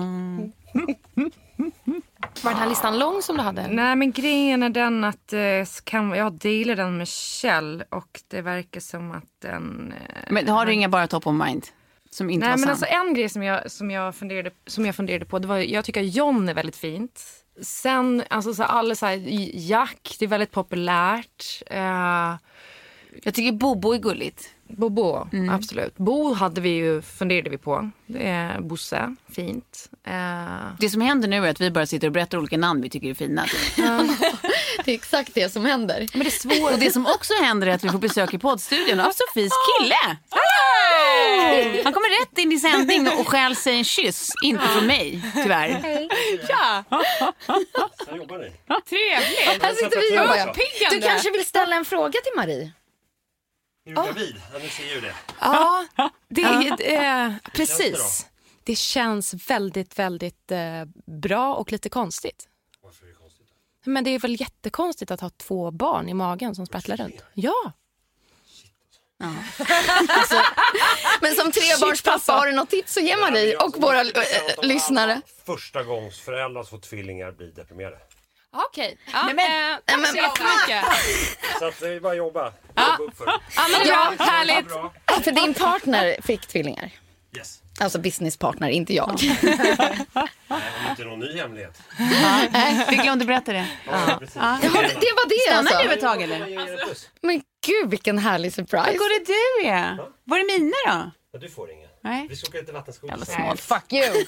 Var den här listan lång som du hade? Nej, men grejen är den att eh, kan, jag delar den med Kjell och det verkar som att den... Eh, men har du inga bara top of mind? Som inte nej, var men sann? alltså en grej som jag, som jag, funderade, som jag funderade på, det var, jag tycker John är väldigt fint. Sen, alltså så alla så här, Jack, det är väldigt populärt. Uh, jag tycker Bobo är gulligt. Bobo, mm. absolut. Bo hade vi ju, funderade vi på. Det är Bosse, fint. Uh... Det som händer nu är att vi bara sitter och berättar olika namn vi tycker är fina. Ja. Det är exakt det som händer. Men det är svårt. Och det som också händer är att vi får besök i poddstudion av Sofies kille. Hej! Han kommer rätt in i sändning och stjäl sig en kyss. Inte från mig, tyvärr. Hej. Ja. Här jobbar ni. Trevligt. Här sitter vi och jobbar. Piggande. Du kanske vill ställa en fråga till Marie? Är du gravid? Ja, nu ser ju det. Ja, det är eh, precis. Det känns väldigt, väldigt eh, bra och lite konstigt. Varför är det konstigt? Men det är väl jättekonstigt att ha två barn i magen som sprattlar runt. Ja. Ja. Alltså, men som trebarnspappa alltså. Har du något tips att ge Marie och våra äh, lyssnare? Första gångs föräldrar som får tvillingar blir deprimerade. Okej. Okay. Ja, men, men, äh, tack så jättemycket. Så att det är bara att jobba. Ja, jobba upp för. Ja, men bra. Ja, härligt. Bra. För din partner fick tvillingar. Yes. Alltså businesspartner, inte jag. Nej, det inte någon ny hemlighet. Ja, vi glömde berätta det. Ja, ja. Ja, det var det alltså. alltså. Du ett tag eller? Alltså. Men gud, vilken härlig surprise. Vad går det du är? Ja. Var är mina då? Ja, du får ingen. Nej. Vi ska åka lite vattenskoter. Jävla smart. Fuck you.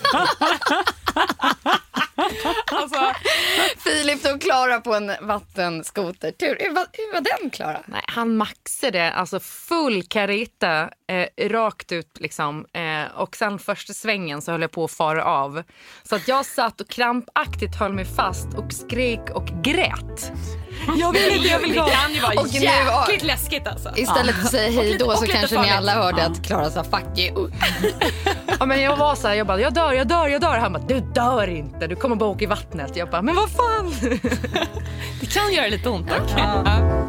Alltså, Filip och Klara på en vattenskoter. Tur. Hur var, hur var den, Klara? Nej, han maxade alltså full karita eh, rakt ut liksom eh, och sen första svängen så höll jag på att fara av. Så att jag satt och krampaktigt höll mig fast och skrek och grät. Jag vill inte, jag vill gå. Det kan ju vara och jäkligt läskigt alltså. Istället för att säga hej då så kanske ni alla hörde att Klara sa fuck you. Ja, men jag var så här, jag bara, jag dör, jag dör, jag dör. Han bara, du dör inte, du kommer bara åka i vattnet. Jag bara, men vad fan? Det kan göra lite ont. Okay. Ja. Ja.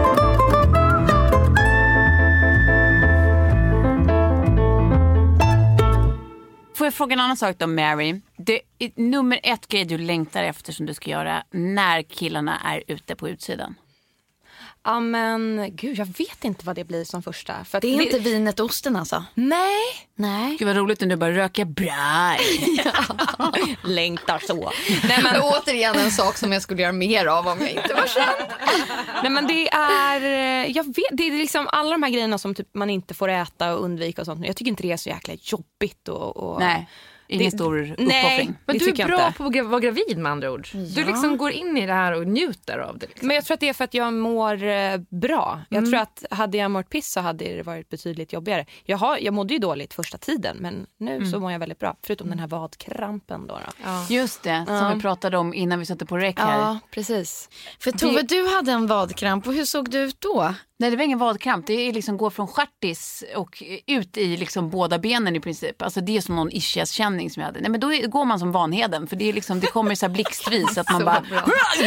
Får jag fråga en annan sak då, Mary? Det är nummer ett grej du längtar efter som du ska göra när killarna är ute på utsidan. Ja, men gud, jag vet inte vad det blir som första. För det är det... inte vinet osten alltså? Nej. Nej. Gud vad roligt när du bara röka braj. Längtar så. Nej, men återigen en sak som jag skulle göra mer av om jag inte var känd. Nej, men det är, jag vet, det är liksom alla de här grejerna som typ man inte får äta och undvika och sånt. Jag tycker inte det är så jäkla jobbigt. Och, och... Nej. Ingen det, stor uppoffring. Nej, men du är bra på att vara gravid med andra ord. Ja. Du liksom går in i det här och njuter av det. Liksom. Men jag tror att det är för att jag mår eh, bra. Jag mm. tror att hade jag mått piss så hade det varit betydligt jobbigare. Jag, har, jag mådde ju dåligt första tiden, men nu mm. så mår jag väldigt bra. Förutom mm. den här vadkrampen då. då. Ja. Just det, som ja. vi pratade om innan vi satte på räck här. Ja, precis. För Tove, det... du hade en vadkramp och hur såg du ut då? Nej, det var ingen vadkramp. Det är liksom går från stjärtis och ut i liksom båda benen i princip. Alltså det är som någon ischiaskänning som jag hade. Nej, men då går man som Vanheden. För det är liksom, det kommer så här blixtvis att man bara... Alltså,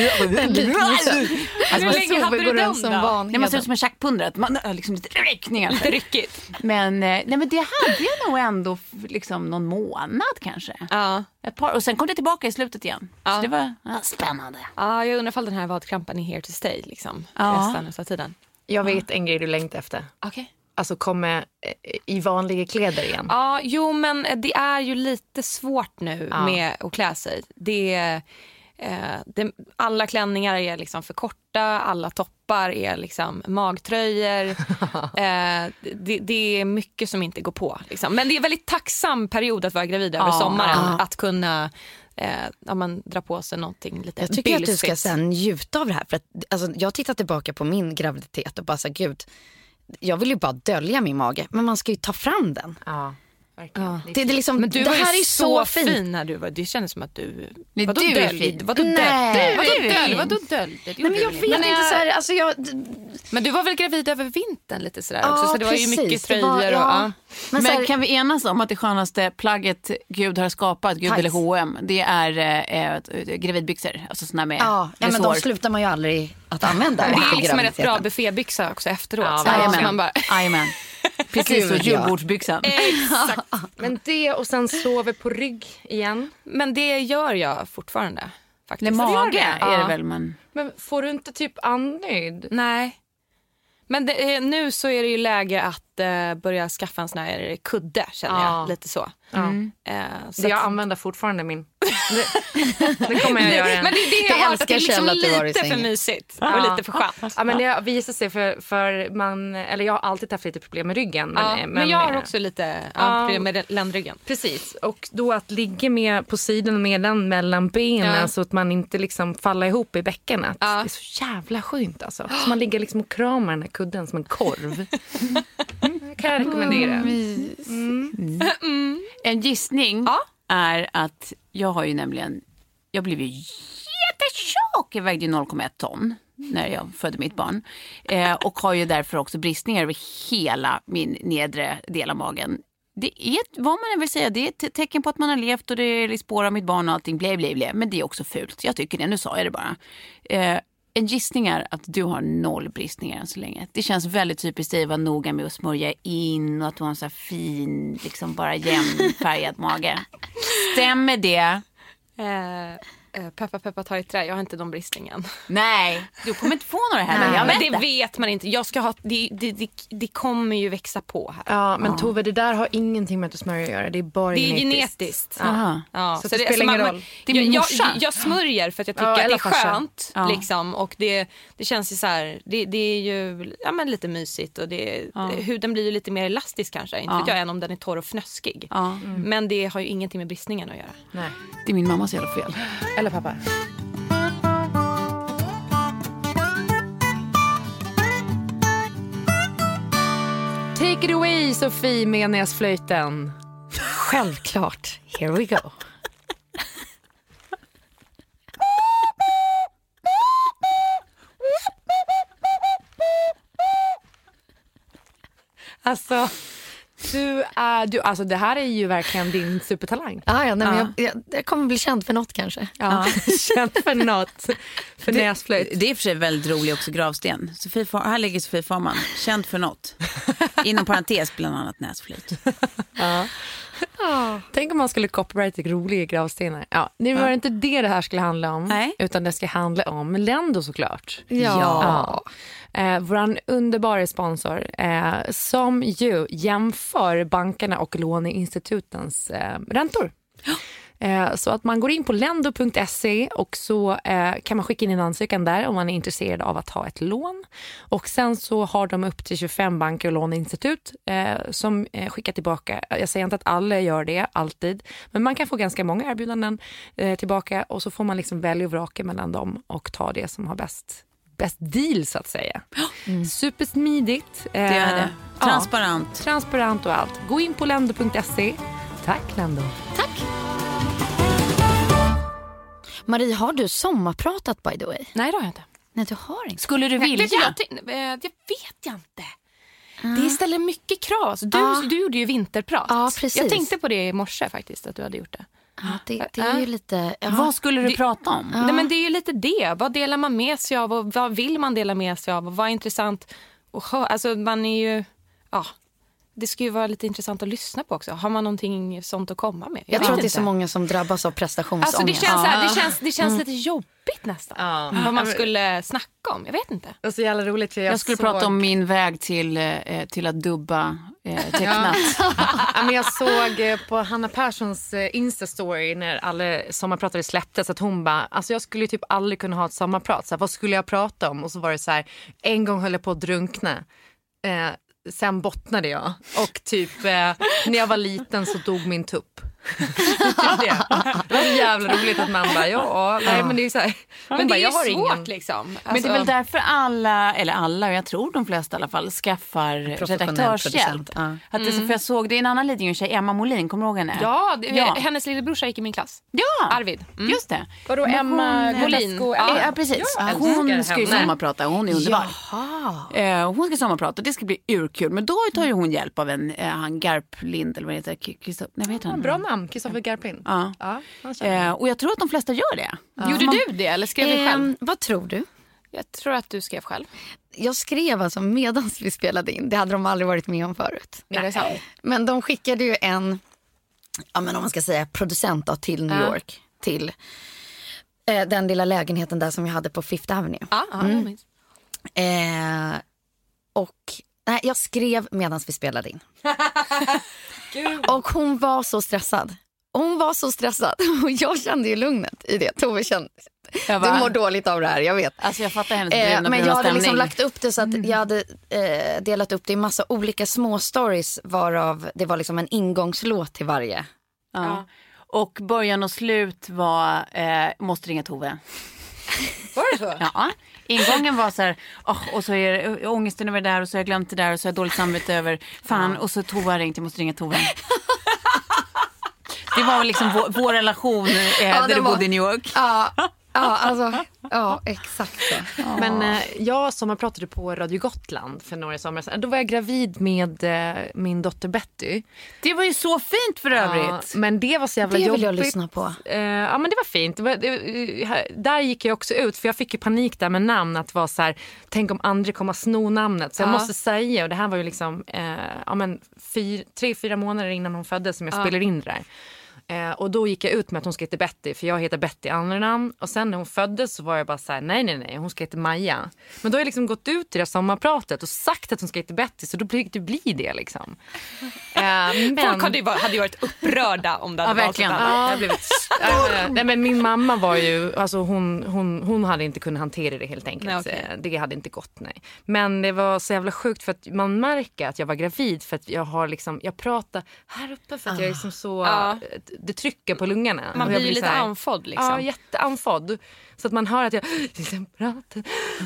hur länge hade du den som Vanheden? Nej, man ser ut som en tjackpundra. Man har liksom lite ryckningar. Lite ryckigt. Men, nej, men det hade jag nog ändå liksom någon månad kanske. Ja. Ett par, och sen kom det tillbaka i slutet igen. Ja. Så det var ja, spännande. Ja, jag undrar om den här vadkrampen är here to stay liksom. Ja. Resten av tiden. Jag vet en grej du längtar efter. Okej. Okay. Alltså komma i vanliga kläder igen. Ja, jo men det är ju lite svårt nu ja. med att klä sig. Det är, eh, det, alla klänningar är liksom för korta, alla toppar är liksom magtröjor. eh, det, det är mycket som inte går på. Liksom. Men det är en väldigt tacksam period att vara gravid över ja. sommaren. Ja. Att kunna... Eh, om man drar på sig någonting lite. Jag tycker att du ska sen njuta av det här. För att, alltså, jag tittar tillbaka på min graviditet och bara så gud, jag vill ju bara dölja min mage. Men man ska ju ta fram den. Ja, verkligen. Ja. Det, det, är liksom, men du det var här är så fint. fin när du var. Det kändes som att du... Nej, vadå du är dölj? fin. Vadå dölj? Nej, Vadå du är dölj? fin. Vadå dölj? Nej, men jag vet men inte jag... så här, alltså jag... Men du var väl gravid över vintern lite sådär ja, också, så det precis. var ju mycket tröjor var, och... ja. Ja. Men, men här, kan vi enas om att det skönaste plagget Gud har skapat, Gud Heiss. Eller H och M, det är äh, äh, gravidbyxor, alltså såna med ja, ja, men de slutar man ju aldrig att använda. Det är liksom en rätt bra buffébyxa också efteråt. Ja, så amen. Så man bara... Amen. Precis, så julbordsbyxan. Exakt. Men det och sen sover på rygg igen. Men det gör jag fortfarande. Faktiskt. Det mage det är ja. det väl, men... Men får du inte typ andnöjd? Nej. Men det, nu så är det ju läge att uh, börja skaffa en sån här kudde, känner ja. jag. Lite så. Mm. Uh, så det jag att... använder fortfarande min. Det, det kommer jag göra. Men det, det är jag att det är liksom lite för mysigt ja. och lite för skönt. Ja, men det visar sig för, för man, eller jag har alltid haft lite problem med ryggen. Men, ja, men, men jag har också lite ja, problem med ländryggen. Precis, och då att ligga med på sidan med den mellan benen ja. Så att man inte liksom faller ihop i bäckenet. Ja. Det är så jävla skönt alltså. Så man ligger liksom och kramar den här kudden som en korv. Kan jag rekommendera. Mm. Mm. Mm. En gissning ja. Är att jag har ju nämligen, jag blev ju jättetjock, jag vägde ju noll komma ett ton när jag födde mitt barn. Eh, och har ju därför också bristningar över hela min nedre del av magen. Det är, vad man vill säga, det är ett tecken på att man har levt och det är spår av mitt barn och allting, blä, blä, blä. Men det är också fult, jag tycker det, nu sa jag det bara. Eh, En gissning är att du har noll bristningar än så länge. Det känns väldigt typiskt att vara noga med att smörja in och att du har en så här fin, liksom bara jämnfärgad mage. Stämmer det? Eh, eh, peppa, peppa, ta i trä. Jag har inte de bristningen. Nej, du kommer inte få några heller. Nej, men det vet man inte. Jag ska ha, det, det, det, det kommer ju växa på här. Ja, men ja. Tove, det där har ingenting med att smörja att göra. Det är bara det är genetiskt. genetiskt. Ja. Ja. Så, så det, det spelar ingen roll. Det är min jag, jag, jag smörjer för att jag tycker ja, att det är skönt. Ja. Liksom, och det, det känns ju så här, det, det är ju ja, men lite mysigt. Och det, ja. Huden blir ju lite mer elastisk kanske. Inte ja. För jag än om den är torr och fnöskig. Ja. Mm. Men det har ju ingenting med bristningen att göra. Nej. Det är min mammas jävla fel. Eller pappa. Take it away, Sofie, med näsflöjten. Självklart. Here we go. Alltså, du är, du, alltså det här är ju verkligen din supertalang. Ah, ja, nej, men jag, jag, jag kommer bli känd för något kanske. Ja, känd för något. För det, näsflöjt. Det är för sig väldigt rolig också gravsten. Sofie, här ligger Sofie Farman, känd för något. Inom parentes bland annat näsflöjt. Ja. Ja. Tänk om man skulle copyrighta roliga gravstenar. Ja, nu var det inte det det här skulle handla om. Nej. Utan det ska handla om Lendo såklart. Ja. ja. Eh, vår underbara sponsor eh, som ju jämför bankerna och låneinstitutens eh, räntor. Eh, så att man går in på lendo punkt se och så eh, kan man skicka in en ansökan där om man är intresserad av att ha ett lån. Och sen så har de upp till tjugofem banker och låneinstitut eh, som eh, skickar tillbaka. Jag säger inte att alla gör det alltid, men man kan få ganska många erbjudanden eh, tillbaka och så får man liksom välja och vraka mellan dem och ta det som har bäst bäst deal så att säga. Mm. Supersmidigt. Det är det. Transparent. Ja, transparent och allt. Gå in på lendo punkt se. Tack Lendo. Tack. Marie, har du sommarpratat by the way? Nej, det har jag inte. Nej, du har inte. Skulle du vilja? Jag, jag, jag vet jag inte. Mm. Det ställer mycket krav. Så du, ah. du gjorde ju vinterprat. Ja, precis. Jag tänkte på det i morse faktiskt, att du hade gjort det. Ja, det, det är ju lite... Ja. Vad skulle du det, prata om? Ja. Nej, men det är ju lite det. Vad delar man med sig av och vad vill man dela med sig av? Och vad är intressant att höra? Alltså man är ju... Ja, det ska ju vara lite intressant att lyssna på också. Har man någonting sånt att komma med? Jag, jag tror att det är så många som drabbas av prestationsångest. Alltså det känns, ja. här, det känns, det känns mm. lite jobbigt nästan. Ja. Vad man skulle snacka om. Jag vet inte. Det är så jävla roligt. Jag, jag skulle såg... prata om min väg till, eh, till att dubba eh, tecknat. Ja. Men jag såg eh, på Hanna Perssons eh, Insta-story när alla sommarpratare släpptes att hon bara, alltså jag skulle typ aldrig kunna ha ett sommarprat. Så här, vad skulle jag prata om? Och så var det så här, en gång höll jag på att drunkna. Eh, Sen bottnade jag. Och typ eh, när jag var liten så dog min tupp. det. det var så jävla roligt att man bara, ja, nej, men det är så här. Men, men det bara, är jag har svårt ingen... liksom. Alltså... Men det är väl därför alla, eller alla, jag tror de flesta i alla fall, skaffar redaktörshjälp. Ja. Att det, mm. För jag såg det i en annan liten tjej, Emma Molin, kommer du ihåg henne? Ja, det, ja, hennes lillebrorsa gick i min klass. Ja, Arvid. Mm. Just det. Vadå Emma Molin? Ja, ja, precis. Ja, hon ska ju sommarprata, hon är underbar. Jaha. Uh, hon ska sommarprata, det ska bli urkul. Men då tar ju hon hjälp av en, uh, han Garplind, eller vad heter det? Christoph, nej, vet han? Ja, bra namn, Kristoffer Garplind. Ja. Ja, uh, och jag tror att de flesta gör det. Ja. Gjorde du det eller skrev du själv? Eh, vad tror du? Jag tror att du skrev själv. Jag skrev alltså medan vi spelade in. Det hade de aldrig varit med om förut. Nej. Det är sant. Men de skickade ju en, ja men om man ska säga producent då, till New York. Ja. Till eh, den lilla lägenheten där som jag hade på Fifth Avenue. Ja, ja mm. jag minns. Eh, och nej, jag skrev medan vi spelade in. Och hon var så stressad. Hon var så stressad. Och jag kände ju lugnet i det. Tove kände, du mår dåligt av det här, jag vet. Alltså jag fattar hennes eh, Men jag hade liksom lagt upp det så att jag hade eh, delat upp det i massa olika små stories, varav det var liksom en ingångslåt till varje. Ja. Ja. Och början och slut var eh, måste ringa Tove. Var det så? Ja. Ingången var så här, oh, och så är det ångesten över det där och så har jag glömt det där och så har jag dåligt samvete över fan ja. Och så Tove har ringt, jag måste ringa Tove. Det var liksom vår, vår relation eh, ja, där du var... bodde i New York. Ja, ja, alltså, ja exakt så. Ja. Men eh, jag som jag pratade på Radio Gotland för några somrar sedan, då var jag gravid med eh, min dotter Betty. Det var ju så fint för övrigt. Ja, men det var så jävla jobbigt. Det vill jobbigt. jag lyssna på. Eh, ja, men det var fint. Det var, det, där gick jag också ut, för jag fick ju panik där med namn. Att vara så här, tänk om andra kommer att sno namnet. Så jag ja. måste säga, och det här var ju liksom eh, ja, men fyr, tre, fyra månader innan hon föddes som jag ja. spelade in det där. Eh, och då gick jag ut med att hon ska heta Betty, för jag heter Betty andra namn. Och sen när hon föddes så var jag bara så här: nej nej nej, hon ska heta Maja. Men då har jag liksom gått ut i det sommarpratet och sagt att hon ska heta Betty, så då blir det bli det liksom. eh, men... Folk hade ju, varit, hade ju varit upprörda om det hade ja, verkligen. Ja, jag blivit... äh, nej, men min mamma var ju, alltså hon, hon, hon hade inte kunnat hantera det helt enkelt. Nej, okay. Det hade inte gått, nej. Men det var så jävla sjukt, för att man märker att jag var gravid, för att jag har liksom, jag pratar här uppe för att ah. jag är liksom så... Ah. Det trycker på lungorna. Man blir, blir lite här, anfodd liksom. Ja, jätteanfodd. Så att man hör att jag pratar.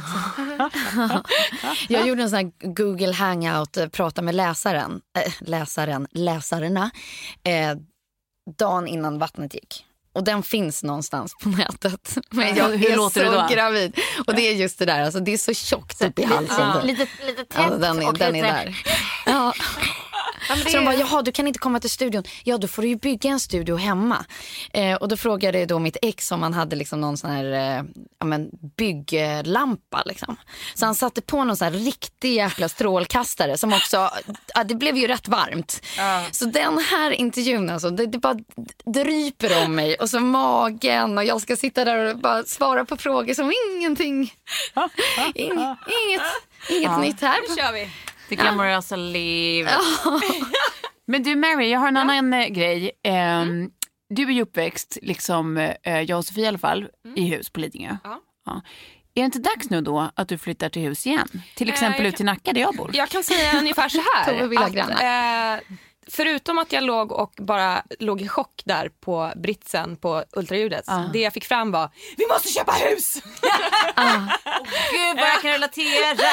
Jag gjorde en sån här Google Hangout, prata med läsaren, äh, läsaren, läsarna eh, dagen innan vattnet gick. Och den finns någonstans på nätet. Men jag Hur är låter så det då? gravid. Och det är just det där, alltså det är så tjockt upp i halsen. Ja. Lite, lite tätt ja, den är, och den lite... är där. Ja. Ja, det... Så de bara, jaha, du kan inte komma till studion. Ja, då får du ju bygga en studio hemma. Eh, och då frågade då mitt ex om han hade liksom någon sån här eh, ja, men bygglampa liksom. Så han satte på någon sån här riktig jäkla strålkastare som också, ja, det blev ju rätt varmt. Ja. Så den här intervjun alltså, det, det bara dryper om mig och så magen och jag ska sitta där och bara svara på frågor som ingenting. In, inget inget ja. nytt här. Nu kör vi. Det glamorösa liv. Ja. Men du Mary, jag har en annan mm. grej. Um, mm. Du är ju uppväxt, liksom uh, jag och Sofie i alla fall, mm. i hus på Lidingö. Ja. Ja. Är det inte dags nu då att du flyttar till hus igen? Till exempel uh, ut till Nacka där jag bor. Jag kan säga ungefär så här. Tove vill ha grannar. Uh, Förutom att jag låg och bara låg i chock där på britsen på ultraljudet. Ah. Det jag fick fram var, vi måste köpa hus! ah. oh, Gud vad jag kan relatera!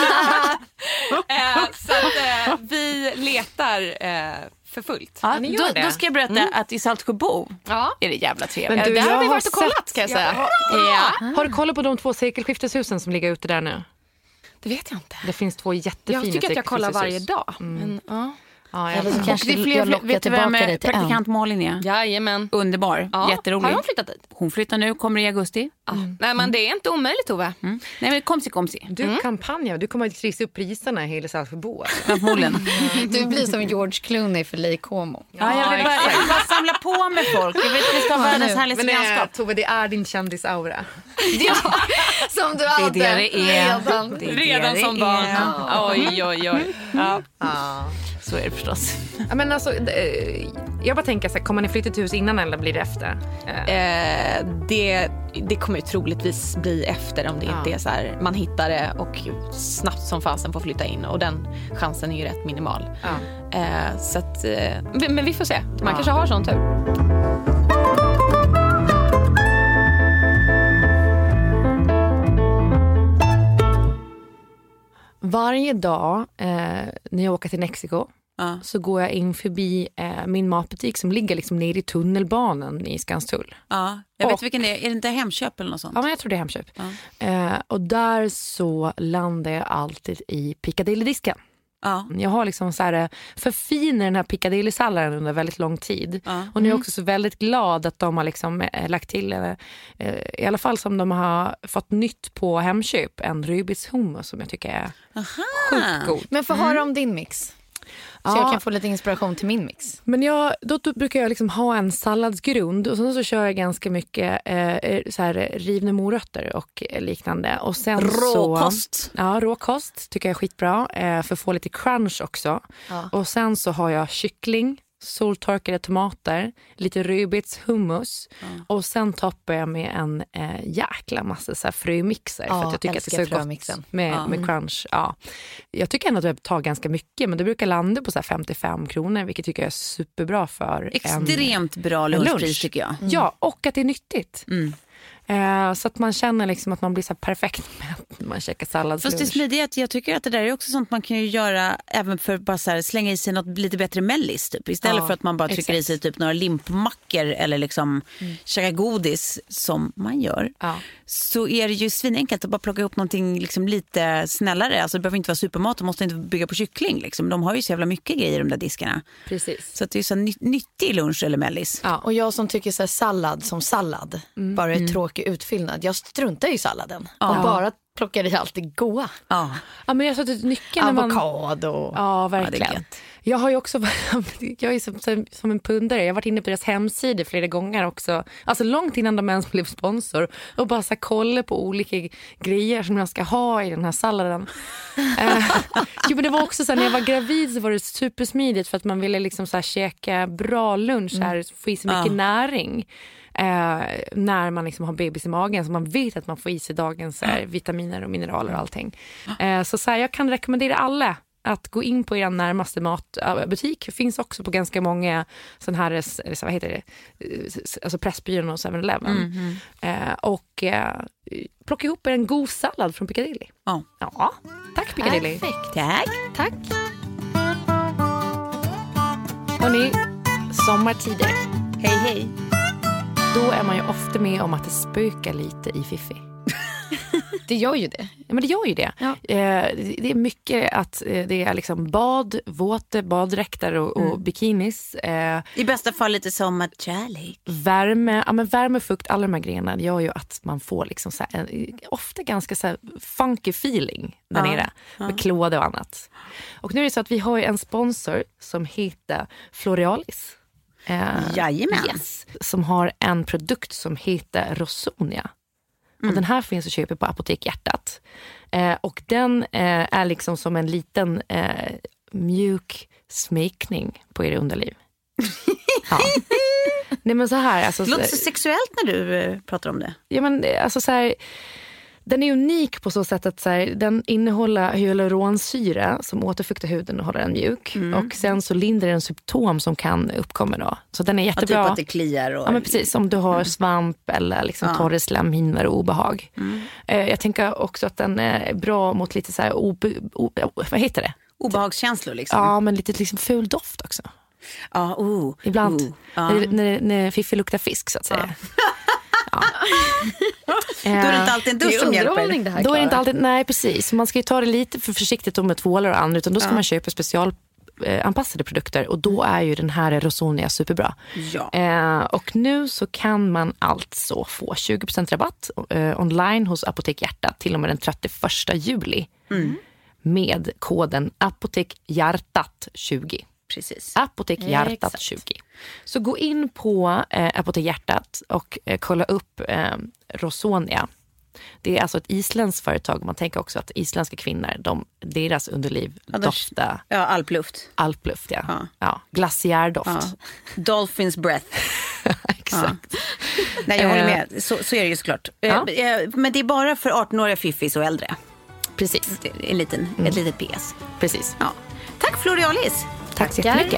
eh, så att eh, vi letar eh, för fullt. Ah, då, då ska jag berätta mm. att i Saltsjöbo ja. är det jävla trevligt. Men du, där har vi varit och kollat ska jag säga. Ja. Ja. Har du kollat på de två sekelskifteshusen som ligger ute där nu? Det vet jag inte. Det finns två jättefina sekelskifteshus. Jag tycker att jag kollar varje dag. Mm. Men, ja. Ja, eller så kanske det är fler, vet, vet du vem praktikant Malin är? Jajamän. Underbar, ja. Jätterolig. Har hon flyttat dit? Hon flyttar nu, kommer i augusti. Mm. Nej men det är inte omöjligt Tove. Mm. Nej men kom sig, kom sig. Du mm. kampanjar, du kommer att trissa upp priserna i hela Saltsjöbo. Förmodligen. Du blir som George Clooney för Lik Homo. Ja, jag vill bara, jag vill bara samla på med folk. Jag vet att vi ska ha världens härligaste landskap. Tove, det är din kändisaura. Ja, som du hade. Det är det det är. Redan, det är redan det som barn. Ja. Oj, oj, oj. Ja. Ja. Så är det förstås. Ja, men alltså, jag bara tänker så här, kommer ni flytta till hus innan eller blir det efter? Eh, det, det kommer ju troligtvis bli efter om det ja. inte är så här, man hittar det och snabbt som fasen får flytta in och den chansen är ju rätt minimal. Ja. Eh, så att, eh, men vi får se, man ja. kanske har sån tur. Varje dag eh, när jag åker till Mexiko uh. så går jag in förbi eh, min matbutik som ligger liksom nere i tunnelbanan i Skanstull. Ja, jag vet och, vilken det är. Är det inte Hemköp eller något sånt? Ja, men jag tror det är Hemköp. Uh. Eh, och där så landar jag alltid i Piccadilly-disken. Ja. Jag har liksom så här förfinat den här Piccadilly-salladen under väldigt lång tid. Ja. Och nu är jag också så väldigt glad att de har liksom äh, lagt till äh, i alla fall som de har fått nytt på Hemköp, en Rubits hummus som jag tycker är Aha. sjukt god. Men få mm. höra om din mix. Så ja. jag kan få lite inspiration till min mix. Men jag, då, då brukar jag liksom ha en salladsgrund och sen så kör jag ganska mycket eh, så här, rivna morötter och liknande. Och sen råkost. Så, ja, råkost tycker jag är skitbra eh, för att få lite crunch också. Ja. Och sen så har jag kyckling, soltorkade tomater, lite rubits hummus mm. och sen toppar jag med en eh, jäkla massa så här frömixer ja, för att jag tycker att det är så gott med, ja. med crunch. Ja. Jag tycker ändå att jag tar ganska mycket men det brukar landa på så här femtiofem kronor vilket tycker jag är superbra för extremt en, bra lunchpris tycker jag. Mm. Ja, och att det är nyttigt. Mm. Eh, så att man känner liksom att man blir så perfekt med att man käkar sallad. Fast det är smidigt, jag tycker att det där är också sånt man kan ju göra även för bara så här, slänga i sig något lite bättre mellis typ. Istället ja, för att man bara trycker exakt. i sig typ några limpmackor eller liksom mm. käka godis som man gör. Ja. Så är det ju svinenkelt att bara plocka ihop någonting liksom lite snällare. Alltså det behöver inte vara supermat, de måste inte bygga på kyckling liksom. De har ju så jävla mycket grejer i de där diskarna. Precis. Så att det är så ny- nyttig lunch eller mellis. Ja, och jag som tycker så här, sallad som sallad mm. bara är mm. tråkig utfyllnad. Jag struntar i salladen ja. och bara plockar i allt det goda. Ja. Ja, men jag har sett nyckeln avokado. Man... Ja, verkligen. Ja, jag har ju också jag är som, som, som en pundare. Jag har varit inne på deras hemsidor flera gånger också. Alltså långt innan de ens blev sponsor och bara så kolla på olika grejer som jag ska ha i den här salladen. uh, jo, men det var också så här, när jag var gravid så var det supersmidigt för att man ville liksom så här käka bra lunch här, mm. få i sig mycket ja. näring. Eh, när man liksom har bebis i magen så man vet att man får i sig dagens eh, vitaminer och mineraler och allting. Eh, så, så här, jag kan rekommendera alla att gå in på er närmaste matbutik. Finns också på ganska många sån här, vad heter det, alltså Pressbyrån och seven eleven. Mm, mm. eh, och eh, plocka ihop en god sallad från Piccadilly. Oh. Ja, tack Piccadilly. Perfekt. Tack. Tack. Hörrni, sommartider. Hej hej. Då är man ju ofta med om att det spökar lite i Fiffi. Det gör ju det. Ja, men det gör ju det. Ja. Eh, det är mycket att eh, det är liksom bad, våt, baddräkter och, och mm. bikinis. Eh, I bästa fall lite sommarkärlek. Värme, ja, men värme, fukt, alla de här grejerna gör ju att man får liksom så här, en, ofta ganska så här funky feeling där ja. nere. Med ja. klåda och annat. Och nu är det så att vi har ju en sponsor som heter Florealis. Eh, Jajamän. Yes, som har en produkt som heter Rosonia. Mm. Och den här finns att köpa på Apotek Hjärtat. Eh, och den eh, är liksom som en liten eh, mjuk smekning på er underliv. Ja. Nej, men så här, alltså, det låter så sexuellt när du eh, pratar om det. Ja, men alltså så här, den är unik på så sätt att så här, den innehåller hyaluronsyra som återfuktar huden och håller den mjuk. Mm. Och sen så lindrar den symptom som kan uppkomma då. Så den är jättebra. Ja, typ att det kliar. Och... Ja, men precis. Om du har mm. svamp eller liksom ja. torra slemhinnor och obehag. Mm. Eh, jag tänker också att den är bra mot lite så här, obe, obe, vad heter det? Obehagskänslor liksom. Ja, men lite liksom ful doft också. Ja, oh. Ibland. Oh. När, när, när Fiffi luktar fisk så att säga. Ja. Ja. Då är det inte alltid en dusch som hjälper. Det här, då är det inte alltid, nej precis. Man ska ju ta det lite för försiktigt med tvålar och annat, utan då ska ja. man köpa specialanpassade produkter och då är ju den här Rosonia superbra. Ja. Eh, och nu så kan man alltså få tjugo procent rabatt eh, online hos Apotek Hjärtat till och med den trettioförsta juli mm. med koden Apotek Hjärtat tjugo. Precis. Apotek Hjärtat ja, tjugo. Så gå in på eh, Apotek Hjärtat och eh, kolla upp eh, Rosonia. Det är alltså ett isländskt företag. Man tänker också att isländska kvinnor, de, deras underliv ja, doftar... Ja, alpluft. Alpluft, ja. ja. ja glaciärdoft. Ja. Dolphins breath. Exakt. Ja. Nej, jag håller med. Så, så är det ju såklart. Ja. Men det är bara för arton-åriga fiffis och äldre. Precis. En liten, mm. Ett litet P S. Precis. Ja. Tack Florealis. Tack så jättemycket.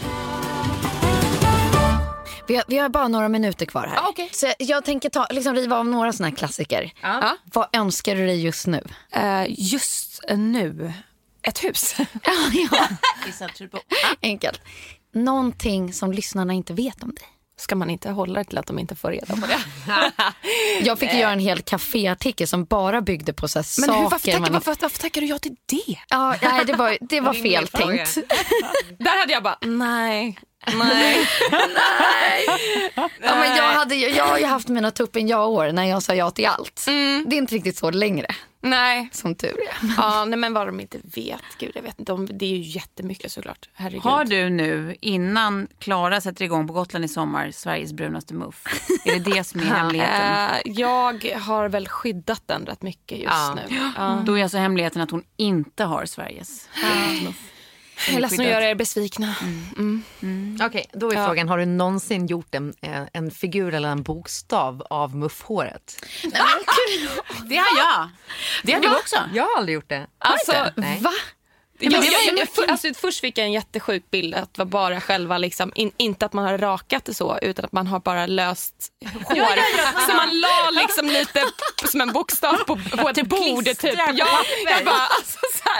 Vi har, vi har bara några minuter kvar här. Ah, okay. Så jag tänker ta, liksom riva av några såna här klassiker. Ah. Vad önskar du dig just nu? Uh, just nu? Ett hus. ja, ja. Enkelt. Någonting som lyssnarna inte vet om dig. Ska man inte hålla till att de inte får reda på det? Jag fick göra en hel kaféartikel som bara byggde på så här men saker. Men varför, tackar, man... varför, varför tackar du ja till det? Ja, nej, det var, det var fel tänkt. Där hade jag bara, nej... Nej. Nej. Ja, men jag, hade, jag har ju haft mina tuppen ja-år när jag sa ja till allt. Mm. Det är inte riktigt så längre. Nej. Som tur är. Ja, nej, men vad de inte vet. Gud, jag vet inte. Det är ju jättemycket såklart. Herregud. Har du nu, innan Klara sätter igång på Gotland i sommar, Sveriges brunaste muff? Är det det som är hemligheten? Uh, jag har väl skyddat den rätt mycket just ja. nu. Uh. Då är alltså hemligheten att hon inte har Sveriges brunaste muff. Jag är ledsen att göra er besvikna. Mm. Mm. Mm. Okej, okay, då är ja. frågan, har du någonsin gjort en, en figur eller en bokstav av muffhåret? Nej, det har jag. Det har du också. Jag har aldrig gjort det. Alltså, Nej. va? Jag, jag, jag, jag, för, alltså, först fick jag en jättesjuk bild att det var bara själva liksom, in, inte att man har rakat det så, utan att man har bara löst hår. Ja, ja, ja. Så man la liksom lite som en bokstav på, på ett typ bord typ. Ja, jag bara alltså så här.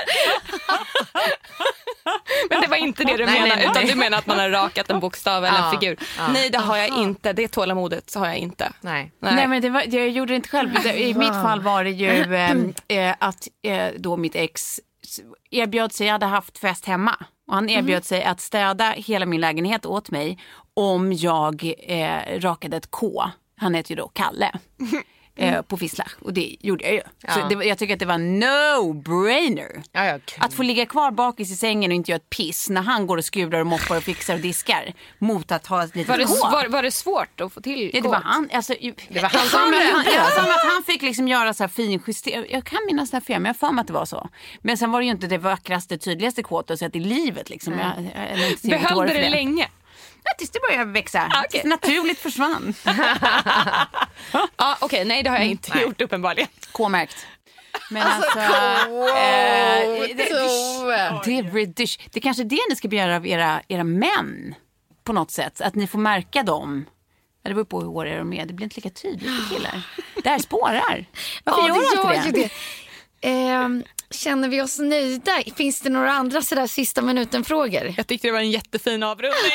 Men det var inte det du nej, menar, nej, nej. Utan du menar att man har rakat en bokstav eller en figur. Ja. Nej, det har jag inte. Det tålamodet så har jag inte. Nej. Nej, nej men det var, jag gjorde det inte själv. I mitt fall var det ju äh, att äh, då mitt ex erbjöd sig, jag hade haft fest hemma och han erbjöd mm. sig att städa hela min lägenhet åt mig om jag eh, rakade ett K. Han heter ju då Kalle mm. eh, på Fissla och det gjorde jag ju. Ja. Så det, jag tycker att det var no-brainer ja, ja, att få ligga kvar bak i sängen och inte göra ett piss när han går och skurar och moppar och fixar och diskar mot att ha ett litet var det, K. Var, var det svårt att få till ja, det var han, alltså, det var han, som, han, ja, som att han fick liksom göra så här fin justering. Jag kan minnas det här fel, men jag får mig att det var så. Men sen var det ju inte det vackraste, tydligaste kåt att sätta i livet liksom. Mm. Jag, jag, jag behövde det, det länge? Ja, tills det började växa. Ah, okay. Naturligt försvann. Ja, ah, okej. Okay. Nej, det har jag inte mm, gjort uppenbarligen. K-märkt. Men alltså... alltså wow. eh, det, det, det är British. Det är kanske det ni ska begära av era, era män. På något sätt. Att ni får märka dem. Det beror på hur år är de med. Det blir inte lika tydligt för killar. Det här spårar. Varför ja, gör det gör inte det? det. Eh, Känner vi oss nöjda? Finns det några andra sådär sista minuten-frågor? Jag tyckte det var en jättefin avrundning.